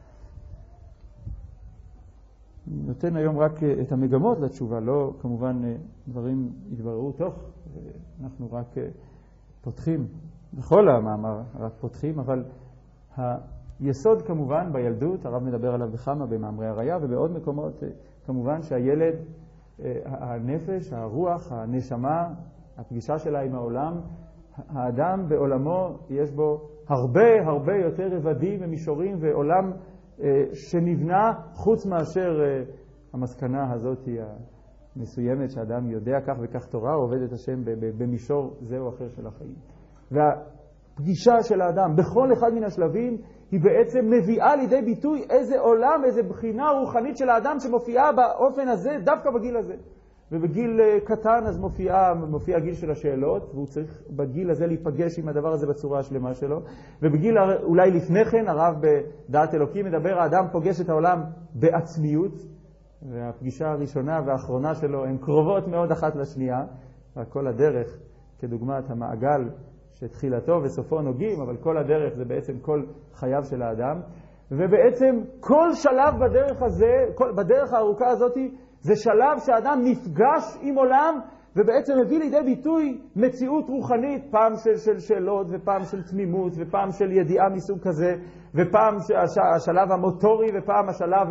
Speaker 1: אני נותן היום רק את המגמות לתשובה, לא כמובן דברים יתבררו תוך, אנחנו רק פותחים, בכל המאמר רק פותחים, אבל היסוד כמובן בילדות, הרב מדבר עליו בכמה במאמרי הראייה ובעוד מקומות, כמובן שהילד, הנפש, הרוח, הנשמה, הפגישה שלה עם העולם, האדם בעולמו יש בו הרבה יותר רבדים ומישורים ועולם שנבנה חוץ מאשר המסקנה הזאת המסוימת שאדם יודע כך וכך תורה, עובד את השם במישור זה או אחר של החיים. והפגישה של האדם בכל אחד מן השלבים היא בעצם מביאה לידי ביטוי איזה עולם, איזה בחינה רוחנית של האדם שמופיעה באופן הזה דווקא בגיל הזה. ובגיל קטן אז מופיע הגיל של השאלות, והוא צריך בגיל הזה להיפגש עם הדבר הזה בצורה השלמה שלו. ובגיל אולי לפני כן, הרב בדעת אלוקים מדבר, האדם פוגש את העולם בעצמיות, והפגישה הראשונה והאחרונה שלו הן קרובות מאוד אחת לשנייה, וכל הדרך כדוגמת המעגל שתחילתו וסופו נוגעים, אבל כל הדרך זה בעצם כל חייו של האדם. ובעצם כל שלב בדרך הזה, בדרך הארוכה הזאת, זה שלב שהאדם נפגש עם עולם ובעצם מביא לידי ביטוי מציאות רוחנית, פעם של שאלות ופעם של תמימות ופעם של ידיעה מסוג כזה ופעם השלב המוטורי ופעם השלב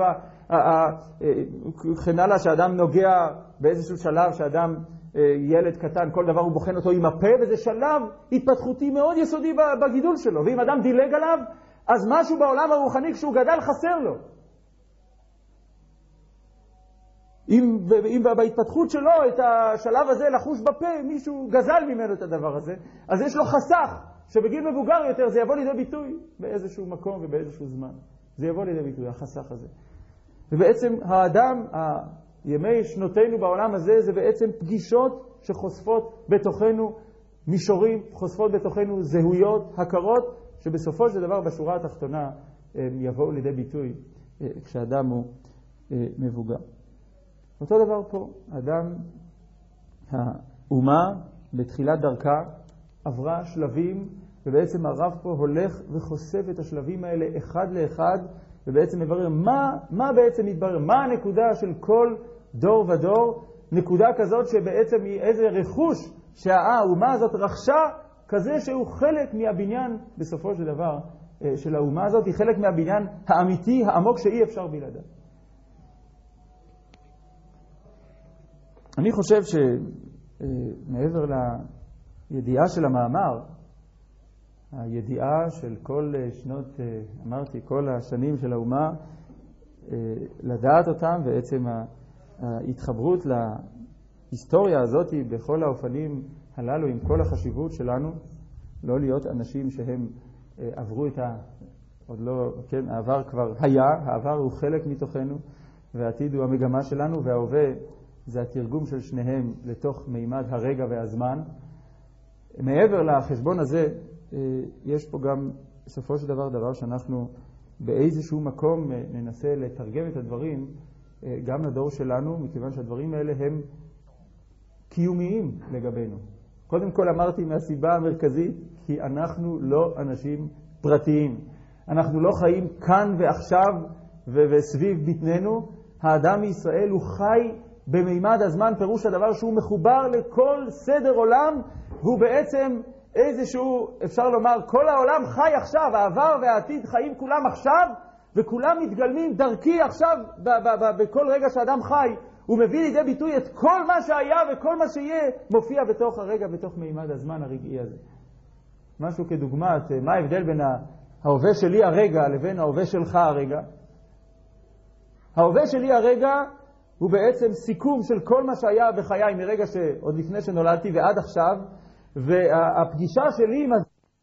Speaker 1: כן הלאה שאדם נוגע באיזשהו שלב שאדם ילד קטן, כל דבר הוא בוחן אותו עם הפה, וזה שלב התפתחותי מאוד יסודי בגידול שלו, ואם אדם דילג עליו אז משהו בעולם הרוחני כשהוא גדל חסר לו. אם בהתפתחות שלו את השלב הזה לחוש בפה, מישהו גזל ממנו את הדבר הזה, אז יש לו חסך שבגיל מבוגר יותר זה יבוא לידי ביטוי באיזשהו מקום ובאיזשהו זמן. זה יבוא לידי ביטוי, החסך הזה. ובעצם האדם, ימי שנותינו בעולם הזה, זה בעצם פגישות שחושפות בתוכנו מישורים, חושפות בתוכנו זהויות, הכרות, שבסופו של דבר בשורה התחתונה יבואו לידי ביטוי כשאדם הוא מבוגר. אותו דבר פה, האדם, האומה בתחילת דרכה עברה שלבים, ובעצם הרב פה הולך וחושף את השלבים האלה אחד לאחד, ובעצם מברר מה בעצם מתברר, מה הנקודה של כל דור ודור, נקודה כזאת שבעצם היא איזה רכוש שהאומה הזאת רכשה, כזה שהוא חלק מהבניין בסופו של דבר של האומה הזאת, היא חלק מהבניין האמיתי, העמוק שאי אפשר בלעדיו. אני חושב שמעבר לידיעה של המאמר, הידיעה של כל שנות, אמרתי, כל השנים של האומה, לדעת אותם ועצם ההתחברות להיסטוריה הזאת בכל האופנים הללו עם כל החשיבות שלנו, לא להיות אנשים שהם עברו את עוד לא, כן, העבר כבר היה, העבר הוא חלק מתוכנו, והעתיד הוא המגמה שלנו, וההווה זה התרגום של שניהם לתוך מימד הרגע והזמן. מעבר לחשבון הזה, יש פה גם בסופו של דבר שאנחנו באיזשהו מקום ננסה לתרגם את הדברים גם לדור שלנו, מכיוון שהדברים האלה הם קיומיים לגבינו. קודם כל אמרתי מהסיבה המרכזית, כי אנחנו לא אנשים פרטיים. אנחנו לא חיים כאן ועכשיו וסביב בטננו. האדם מישראל הוא חי במימד הזמן, פירוש הדבר שהוא מחובר לכל סדר עולם, והוא בעצם איזשהו, אפשר לומר, כל העולם חי עכשיו, העבר והעתיד חיים כולם עכשיו, וכולם מתגלמים דרכי עכשיו בכל רגע שאדם חי. הוא מביא לידי ביטוי את כל מה שהיה וכל מה שיהיה מופיע בתוך הרגע, בתוך מימד הזמן הרגעי הזה. משהו כדוגמת, מה ההבדל בין ההווה שלי הרגע לבין ההווה שלך הרגע? ההווה שלי הרגע הוא בעצם סיכום של כל מה שהיה בחיי מרגע שעוד לפני שנולדתי ועד עכשיו, והפגישה שלי עם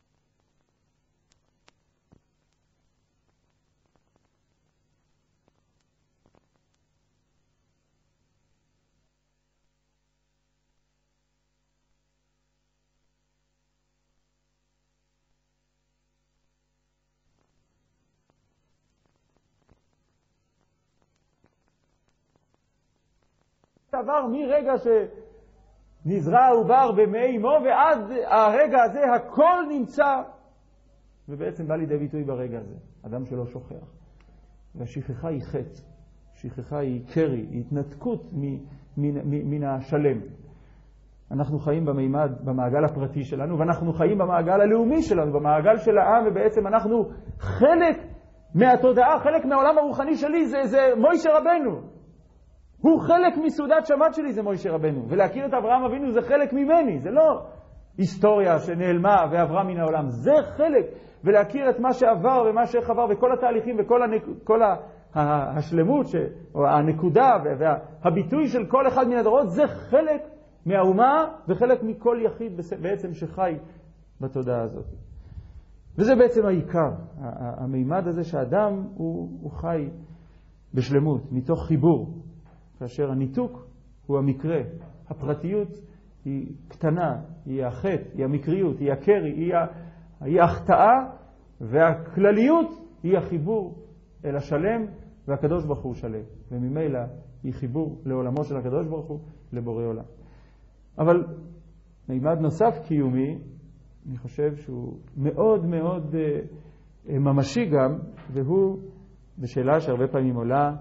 Speaker 1: עבר מרגע שנזרע העובר במעי אמו ועד הרגע הזה הכל נמצא, ובעצם בא לידי ביטוי ברגע הזה. אדם שלא שוכח. והשכחה היא חטא, שכחה היא קרי, היא התנתקות מן השלם. אנחנו חיים במעגל הפרטי שלנו, ואנחנו חיים במעגל הלאומי שלנו, במעגל של העם, ובעצם אנחנו חלק מהתודעה, חלק מהעולם הרוחני שלי, זה מוישה רבנו. הוא חלק מסעודת שבת שלי, זה מוישה רבנו. ולהכיר את אברהם אבינו זה חלק ממני, זה לא היסטוריה שנעלמה ועברה מן העולם, זה חלק. ולהכיר את מה שעבר ומה שחבר וכל התהליכים וכל השלמות או הנקודה והביטוי של כל אחד מן הדורות, זה חלק מהאומה וחלק מכל יחיד בעצם שחי בתודעה הזאת. וזה בעצם העיקר, המימד הזה שהאדם הוא חי בשלמות, מתוך חיבור. כאשר הניתוק הוא המקרה, הפרטיות היא קטנה, היא החטא, היא המקריות, היא הקרי, היא ההחטאה, והכלליות היא החיבור אל השלם, והקדוש ברוך הוא שלם. וממילא היא חיבור לעולמו של הקדוש ברוך הוא, לבורא עולם. אבל מימד נוסף קיומי, אני חושב שהוא מאוד מאוד ממשי גם, והוא בשאלה שהרבה פעמים עולה,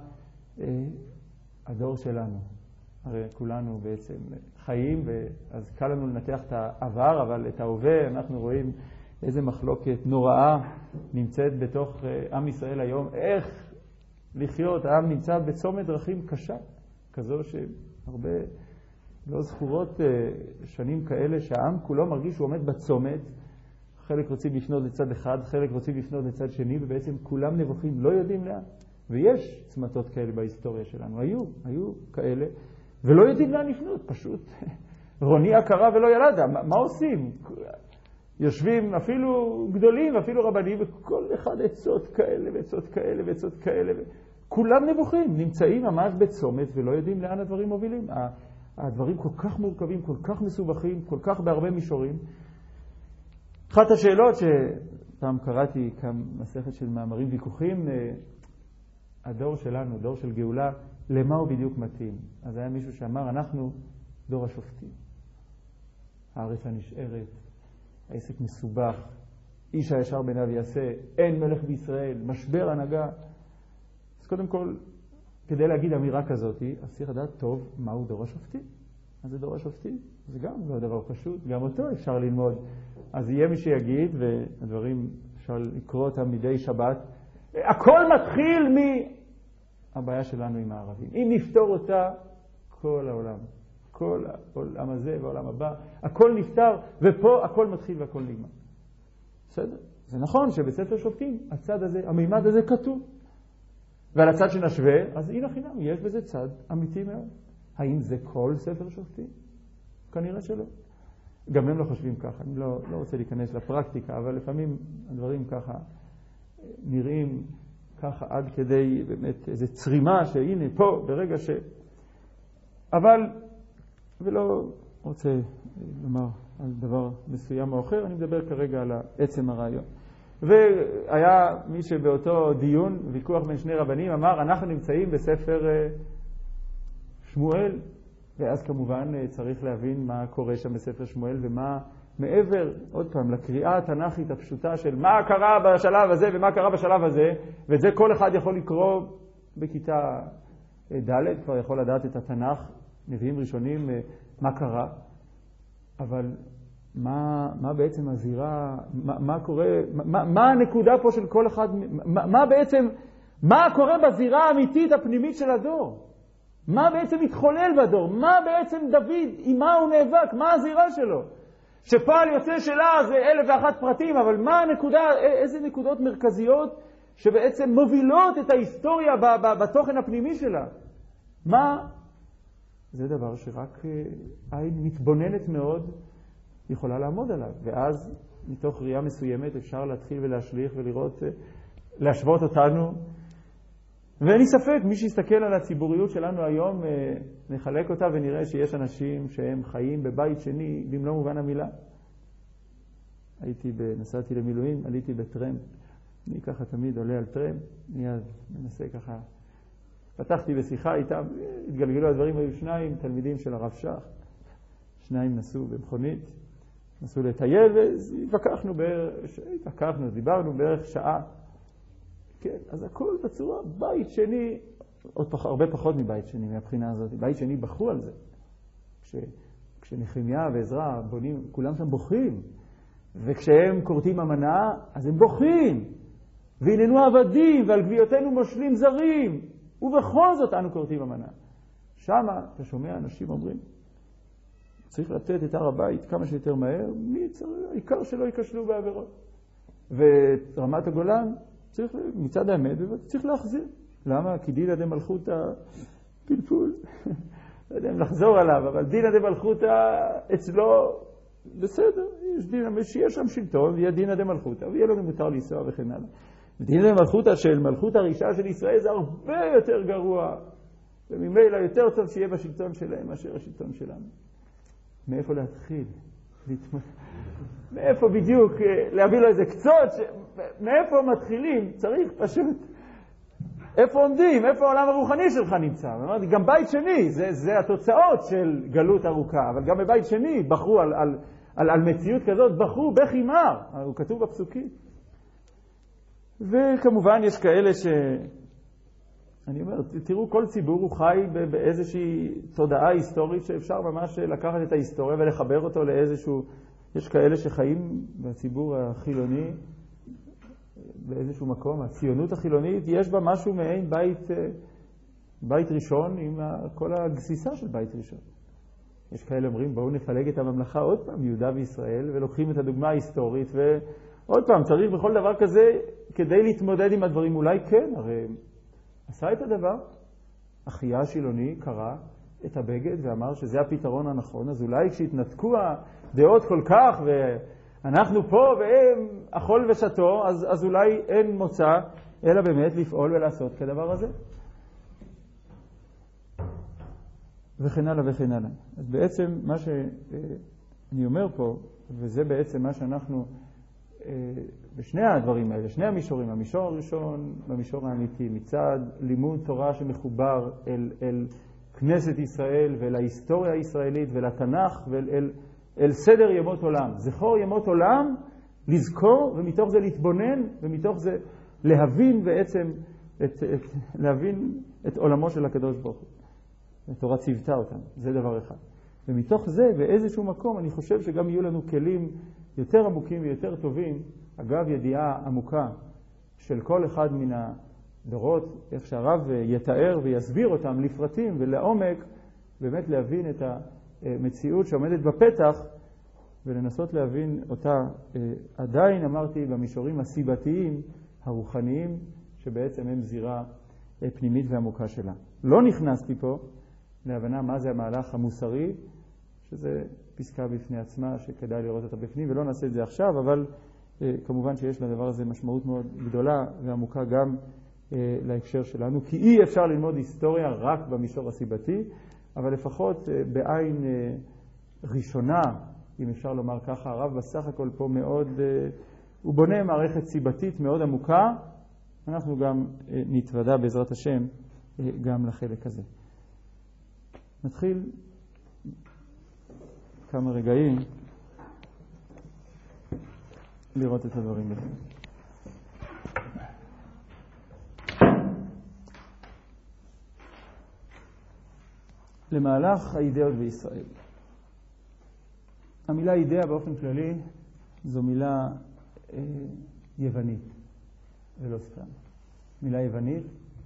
Speaker 1: הדור שלנו. הרי כולנו בעצם חיים, אז קל לנו לנתח את העבר, אבל את ההווה אנחנו רואים איזה מחלוקת נוראה נמצאת בתוך עם ישראל היום. איך לחיות? העם נמצא בצומת דרכים קשה, כזו שהרבה לא זכורות שנים כאלה שהעם כולו מרגיש שהוא עומד בצומת. חלק רוצים לפנות לצד אחד, חלק רוצים לפנות לצד שני, ובעצם כולם נבוכים, לא יודעים לאן. ויש צמתות כאלה בהיסטוריה שלנו, היו כאלה, ולא יודעים לאן לפנות, פשוט רוני הכרה ולא ילדה, מה עושים? יושבים אפילו גדולים, אפילו רבנים, וכל אחד עצות כאלה ועצות כאלה ועצות כאלה, כולם נבוכים, נמצאים ממש בצומת ולא יודעים לאן הדברים מובילים. הדברים כל כך מורכבים, כל כך מסובכים, כל כך בהרבה מישורים. אחת השאלות שפעם קראתי כמסכת של מאמרים ויכוחים, הדור שלנו, דור של גאולה, למה הוא בדיוק מתאים? אז היה מישהו שאמר, אנחנו דור השופטים. הארץ הנשארת, העסק מסובך, איש הישר בעיניו יעשה, אין מלך בישראל, משבר הנהגה. אז קודם כל, כדי להגיד אמירה כזאת, אז צריך לדעת טוב מהו דור השופטים. אז זה דור השופטים, זה גם לא דבר פשוט, גם אותו אפשר ללמוד. אז יהיה מי שיגיד, והדברים אפשר לקרוא אותם מדי שבת, הכל מתחיל מהבעיה שלנו עם הערבים. אם נפתור אותה, כל העולם, כל העולם הזה והעולם הבא, הכל נפתר, ופה הכל מתחיל והכל נגמר. בסדר? זה נכון שבספר שופטים, הצד הזה, המימד הזה כתוב. ועל הצד שנשווה, אז הנה חינם, יש בזה צד אמיתי מאוד. האם זה כל ספר שופטים? כנראה שלא. גם הם לא חושבים ככה, אני לא רוצה להיכנס לפרקטיקה, אבל לפעמים הדברים ככה נראים ככה עד כדי באמת איזו צרימה שהנה פה ברגע ש... אבל, ולא רוצה לומר על דבר מסוים או אחר, אני מדבר כרגע על עצם הרעיון. והיה מי שבאותו דיון, ויכוח בין שני רבנים, אמר, אנחנו נמצאים בספר שמואל, ואז כמובן צריך להבין מה קורה שם בספר שמואל, ומה מעבר, עוד פעם, לקריאה התנ"כית הפשוטה של מה קרה בשלב הזה ומה קרה בשלב הזה, ואת זה כל אחד יכול לקרוא בכיתה ד', כבר יכול לדעת את התנ"ך, נביאים ראשונים, מה קרה, אבל מה בעצם הזירה, מה קורה, מה הנקודה פה של כל אחד, מה בעצם, מה קורה בזירה האמיתית הפנימית של הדור? מה בעצם מתחולל בדור? מה בעצם דוד, עם מה הוא נאבק? מה הזירה שלו? שפועל יוצא שלה זה 1001 פרטים, אבל מה הנקודה, איזה נקודות מרכזיות שבעצם מובילות את ההיסטוריה בתוכן הפנימי שלה? מה? זה דבר שרק עין מתבוננת מאוד יכולה לעמוד עליו, ואז מתוך ראייה מסוימת אפשר להתחיל ולהשליך ולראות, להשוות אותנו. ואין לי ספק, מי שיסתכל על הציבוריות שלנו היום, נחלק אותה ונראה שיש אנשים שהם חיים בבית שני במלוא מובן המילה. נסעתי למילואים, עליתי בטרמפ. אני ככה תמיד עולה על טרמפ, מיד מנסה ככה. פתחתי בשיחה איתם, התגלגלו הדברים, היו שניים, תלמידים של הרב שך. שניים נסעו במכונית, נסעו לטייל והתווכחנו, דיברנו בערך שעה. כן, אז הכל בצורה, בית שני, הרבה פחות מבית שני מהבחינה הזאת, בית שני בחרו על זה. כשנחמיה ועזרא בונים, כולם שם בוכים, וכשהם קוראים אמנה, אז הם בוכים, והננו עבדים, ועל גביותינו מושלים זרים, ובכל זאת אנו קוראים אמנה. שמה, אתה שומע, אנשים אומרים, צריך לתת את הר הבית כמה שיותר מהר, העיקר שלא ייכשלו בעבירות. ורמת הגולן, צריך מצד האמת, צריך להחזיר. למה? כי דינא דמלכותא פלפול. לא יודע אם לחזור עליו, אבל דינא דמלכותא אצלו בסדר. יש דינא, שיש שם שלטון, ויהיה דינא דמלכותא, ויהיה לנו מותר לנסוע וכן הלאה. דינא דמלכותא של מלכות הרישה של ישראל זה הרבה יותר גרוע, וממילא יותר טוב שיהיה בשלטון שלהם מאשר השלטון שלנו. מאיפה להתחיל? מאיפה בדיוק להביא לו איזה קצות, מאיפה מתחילים? צריך פשוט, איפה עומדים? איפה העולם הרוחני שלך נמצא? אמרתי, גם בית שני, זה התוצאות של גלות ארוכה, אבל גם בבית שני בחרו על מציאות כזאת, בחרו בחימר, הוא כתוב בפסוקים. וכמובן יש כאלה אני אומר, תראו, כל ציבור הוא חי באיזושהי תודעה היסטורית שאפשר ממש לקחת את ההיסטוריה ולחבר אותו לאיזשהו, יש כאלה שחיים בציבור החילוני באיזשהו מקום, הציונות החילונית, יש בה משהו מעין בית ראשון עם כל הגסיסה של בית ראשון. יש כאלה אומרים, בואו נפלג את הממלכה עוד פעם, יהודה וישראל, ולוקחים את הדוגמה ההיסטורית, ועוד פעם, צריך בכל דבר כזה, כדי להתמודד עם הדברים, אולי כן, הרי עשה את הדבר, אחיה השילוני קרא את הבגד ואמר שזה הפתרון הנכון, אז אולי כשהתנתקו הדעות כל כך ואנחנו פה והם אכול ושתו, אז אולי אין מוצא אלא באמת לפעול ולעשות כדבר הזה. וכן הלאה וכן הלאה. אז בעצם מה שאני אומר פה, וזה בעצם מה שאנחנו בשני הדברים האלה, שני המישורים, המישור הראשון, במישור האמיתי, מצד לימוד תורה שמחובר אל כנסת ישראל ואל ההיסטוריה הישראלית ולתנ"ך ואל סדר ימות עולם. זכור ימות עולם, לזכור, ומתוך זה להתבונן, ומתוך זה להבין בעצם, להבין את עולמו של הקדוש ברוך הוא. התורה ציוותה אותם, זה דבר אחד. ומתוך זה, באיזשהו מקום, אני חושב שגם יהיו לנו כלים יותר עמוקים ויותר טובים, אגב ידיעה עמוקה של כל אחד מן הדורות, איך שהרב יתאר ויסביר אותם לפרטים ולעומק, באמת להבין את המציאות שעומדת בפתח, ולנסות להבין אותה עדיין, אמרתי, במישורים הסיבתיים, הרוחניים, שבעצם הם זירה פנימית ועמוקה שלה. לא נכנסתי פה להבנה מה זה המהלך המוסרי, שזה פסקה בפני עצמה שכדאי לראות אותה בפנים, ולא נעשה את זה עכשיו, אבל כמובן שיש לדבר הזה משמעות מאוד גדולה ועמוקה גם להקשר שלנו, כי אי אפשר ללמוד היסטוריה רק במישור הסיבתי, אבל לפחות בעין ראשונה, אם אפשר לומר ככה, הרב בסך הכל פה מאוד, הוא בונה מערכת סיבתית מאוד עמוקה, אנחנו גם נתוודע בעזרת השם גם לחלק הזה. נתחיל כמה רגעים לראות את הדברים האלה. למהלך האידאות בישראל. המילה אידאה באופן כללי זו מילה יוונית, ולא סתם. מילה יוונית,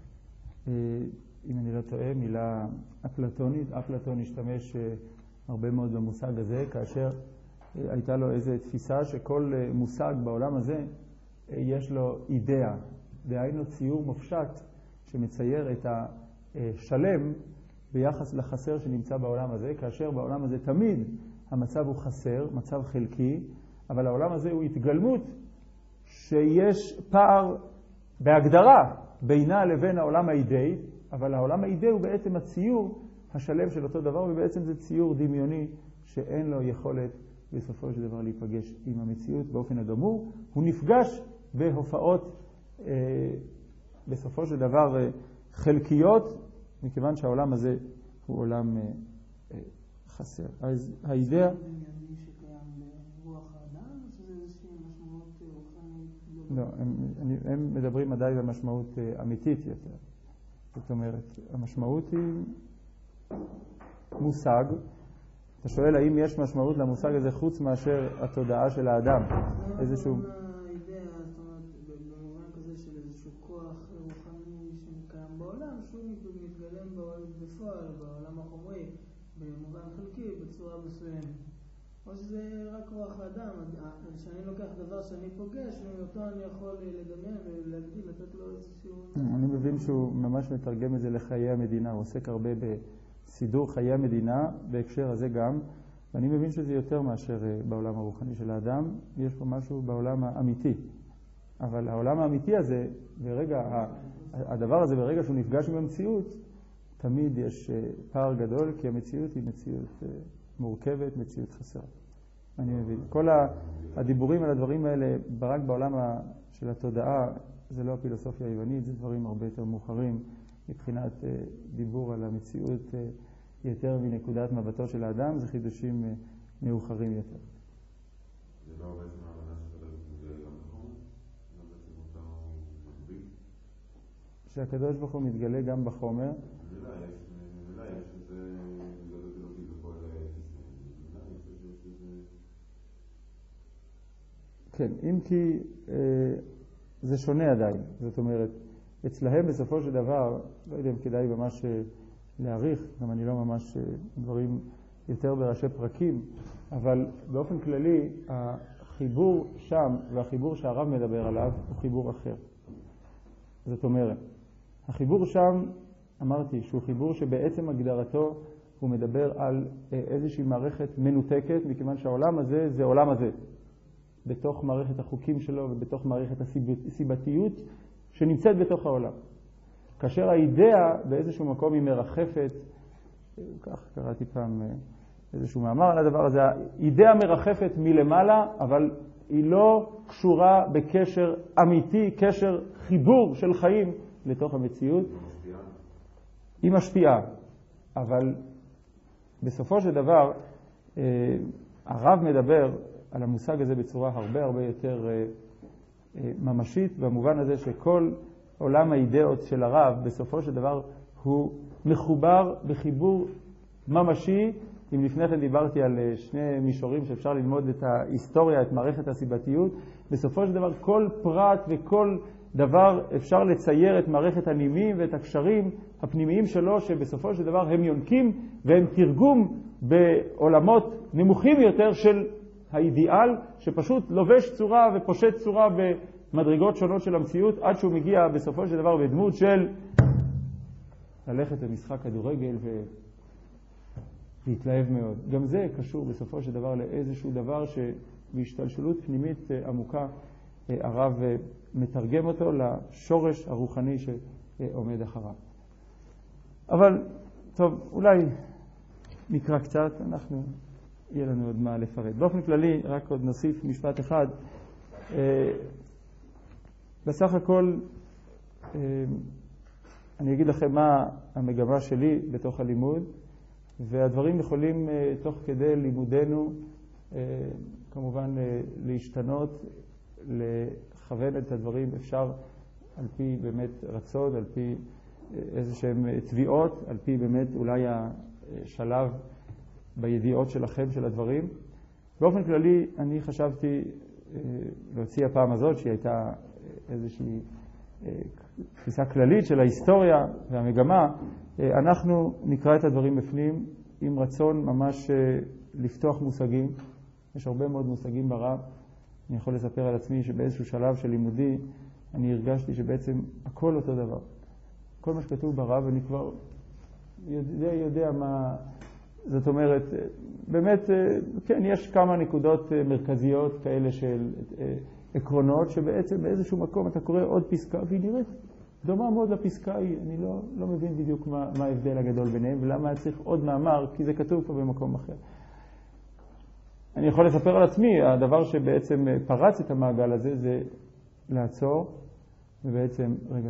Speaker 1: אם אני לא טועה, מילה אפלטונית. אפלטון השתמש הרבה מאוד במושג הזה, כאשר הייתה לו איזו תפיסה שכל מושג בעולם הזה יש לו אידאה, דהיינו ציור מופשט שמצייר את השלם ביחס לחסר שנמצא בעולם הזה, כאשר בעולם הזה תמיד המצב הוא חסר, מצב חלקי, אבל העולם הזה הוא התגלמות שיש פער בהגדרה בינה לבין העולם האידאי, אבל העולם האידאי הוא בעצם הציור השלם של אותו דבר, ובעצם זה ציור דמיוני שאין לו יכולת בסופו של דבר להיפגש עם המציאות באופן הגמור. הוא נפגש בהופעות בסופו של דבר חלקיות, מכיוון שהעולם הזה הוא עולם חסר. אז האידאה... לא, הם מדברים עדיין על משמעות אמיתית יותר. זאת אומרת, המשמעות היא מושג. אתה שואל האם יש משמעות למושג הזה חוץ מאשר התודעה של האדם. איזשהו...
Speaker 3: האידאה, זאת אומרת, במובן כזה של איזשהו כוח רוחני שקיים בעולם, שהוא מתגלם בפועל, בעולם החומרי, במובן חלקי, בצורה מסוימת. או שזה רק רוח האדם, שאני לוקח דבר שאני פוגש, ואותו אני יכול לדמיין ולהגדיל, לתת לו איזשהו...
Speaker 1: אני מבין שהוא ממש מתרגם את זה לחיי המדינה, הוא עוסק הרבה בסידור חיי המדינה, בהקשר הזה גם, ואני מבין שזה יותר מאשר בעולם הרוחני של האדם, יש פה משהו בעולם האמיתי. אבל העולם האמיתי הזה, הדבר הזה ברגע שהוא נפגש עם המציאות, תמיד יש פער גדול, כי המציאות היא מציאות מורכבת, מציאות חסרה. אני מבין. כל הדיבורים על הדברים האלה, רק בעולם של התודעה, זה לא הפילוסופיה היוונית, זה דברים הרבה יותר מאוחרים, מבחינת דיבור על המציאות יותר מנקודת מבטו של האדם, זה חידושים מאוחרים יותר.
Speaker 2: זה לא בעצם ההבנה שזה גם בחומר? זה בעצם אותו מקביל?
Speaker 1: שהקדוש ברוך הוא מתגלה גם בחומר.
Speaker 2: אולי יש איזה גדול אלוקי בכל
Speaker 1: כן, אם כי זה שונה עדיין. זאת אומרת, אצלהם בסופו של דבר, לא יודע אם כדאי ממש להעריך, גם אני לא ממש דברים יותר בראשי פרקים, אבל באופן כללי החיבור שם והחיבור שהרב מדבר עליו הוא חיבור אחר. זאת אומרת, החיבור שם, אמרתי, שהוא חיבור שבעצם הגדרתו הוא מדבר על איזושהי מערכת מנותקת, מכיוון שהעולם הזה זה עולם הזה. בתוך מערכת החוקים שלו ובתוך מערכת הסיבתיות שנמצאת בתוך העולם. כאשר האידאה באיזשהו מקום היא מרחפת, כך קראתי פעם איזשהו מאמר על הדבר הזה, האידאה מרחפת מלמעלה, אבל היא לא קשורה בקשר אמיתי, קשר חיבור של חיים לתוך המציאות. היא משפיעה, אבל בסופו של דבר הרב מדבר על המושג הזה בצורה הרבה יותר ממשית, במובן הזה שכל עולם האידאות של הרב בסופו של דבר הוא מחובר בחיבור ממשי. אם לפני כן דיברתי על שני מישורים שאפשר ללמוד את ההיסטוריה, את מערכת הסיבתיות, בסופו של דבר כל פרט וכל דבר אפשר לצייר את מערכת הנימים ואת הקשרים הפנימיים שלו, שבסופו של דבר הם יונקים והם תרגום בעולמות נמוכים יותר של האידיאל, שפשוט לובש צורה ופושט צורה במדרגות שונות של המציאות, עד שהוא מגיע בסופו של דבר בדמות של ללכת למשחק כדורגל ולהתלהב מאוד. גם זה קשור בסופו של דבר לאיזשהו דבר בהשתלשלות פנימית עמוקה, הרב מתרגם אותו לשורש הרוחני שעומד אחריו. אבל, טוב, אולי נקרא קצת, יהיה לנו עוד מה לפרט. באופן כללי, רק עוד נוסיף משפט אחד. בסך הכל, אני אגיד לכם מה המגמה שלי בתוך הלימוד, והדברים יכולים תוך כדי לימודנו כמובן להשתנות, לכוון את הדברים. אפשר על פי באמת רצון, על פי איזשהם תביעות, על פי באמת אולי השלב בידיעות שלכם של הדברים. באופן כללי אני חשבתי להוציא הפעם הזאת, שהיא הייתה איזושהי תפיסה כללית של ההיסטוריה והמגמה. אנחנו נקרא את הדברים בפנים עם רצון ממש לפתוח מושגים. יש הרבה מאוד מושגים ברב. אני יכול לספר על עצמי שבאיזשהו שלב של לימודי אני הרגשתי שבעצם הכל אותו דבר. כל מה שכתוב ברב אני כבר יודע מה, זאת אומרת, באמת, כן, יש כמה נקודות מרכזיות כאלה של עקרונות שבעצם באיזשהו מקום אתה קורא עוד פסקה והיא נראית דומה מאוד לפסקה ההיא. אני לא מבין בדיוק מה ההבדל הגדול ביניהם ולמה צריך עוד מאמר, כי זה כתוב פה במקום אחר. אני יכול לספר על עצמי, הדבר שבעצם פרץ את המעגל הזה זה לעצור ובעצם, רגע,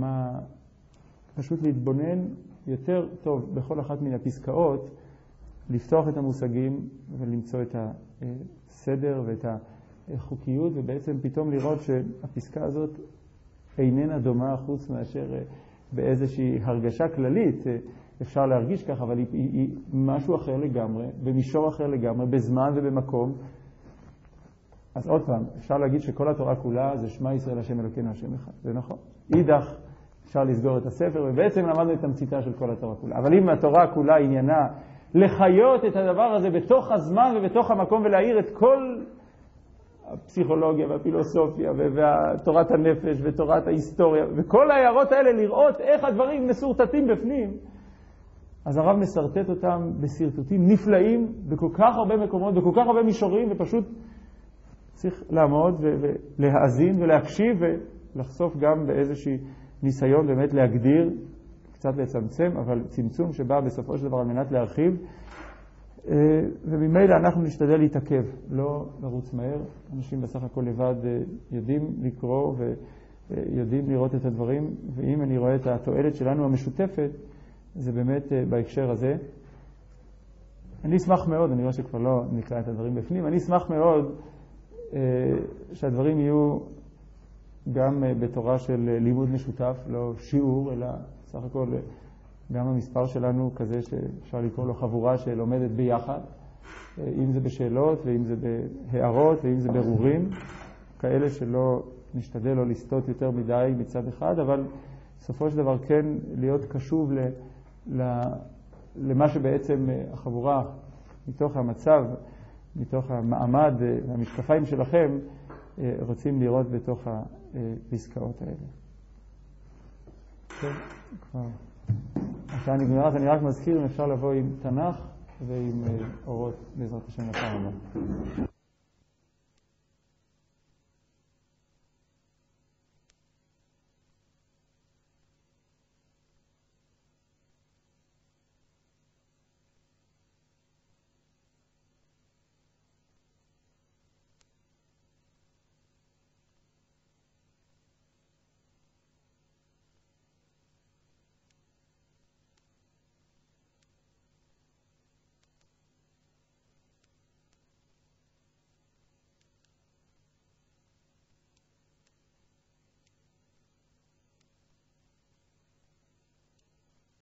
Speaker 1: פשוט להתבונן יותר טוב בכל אחת מן הפסקאות, לפתוח את המושגים ולמצוא את הסדר ואת החוקיות, ובעצם פתאום לראות שהפסקה הזאת איננה דומה חוץ מאשר באיזושהי הרגשה כללית. אפשר להרגיש ככה, אבל היא משהו אחר לגמרי, במישור אחר לגמרי, בזמן ובמקום. אז עוד פעם, אפשר להגיד שכל התורה כולה זה שמע ישראל השם אלוקינו השם אחד. זה נכון. אידך אפשר לסגור את הספר, ובעצם למדנו את תמציתה של כל התורה כולה. אבל אם התורה כולה עניינה לחיות את הדבר הזה בתוך הזמן ובתוך המקום, ולהאיר את כל הפסיכולוגיה והפילוסופיה ותורת הנפש ותורת ההיסטוריה, וכל ההערות האלה לראות איך הדברים מסורטטים בפנים, אז הרב מסרטט אותם בסרטוטים נפלאים בכל כך הרבה מקומות, בכל כך הרבה מישורים, ופשוט צריך לעמוד ולהאזין ולהקשיב ולחשוף גם באיזושהי ניסיון באמת להגדיר, קצת לצמצם, אבל צמצום שבא בסופו של דבר על מנת להרחיב. וממילא אנחנו נשתדל להתעכב, לא לרוץ מהר. אנשים בסך הכל לבד יודעים לקרוא ויודעים לראות את הדברים, ואם אני רואה את התועלת שלנו המשותפת, זה באמת בהקשר הזה. אני אשמח מאוד, אני רואה שכבר לא נקרא את הדברים בפנים, אני אשמח מאוד שהדברים יהיו גם בתורה של לימוד משותף, לא שיעור, אלא סך הכל גם המספר שלנו כזה שאפשר לקרוא לו חבורה שלומדת ביחד, אם זה בשאלות ואם זה בהערות ואם זה ברורים, כאלה שלא נשתדל לא לסטות יותר מדי מצד אחד, אבל בסופו של דבר כן להיות קשוב למה שבעצם החבורה מתוך המצב, מתוך המעמד והמשקפיים שלכם רוצים לראות בתוך הפסקאות האלה. כן, כבר השעה נגמרת. אני רק מזכיר אם אפשר לבוא עם תנ"ך ועם אורות בעזרת השם לפעם הבאה.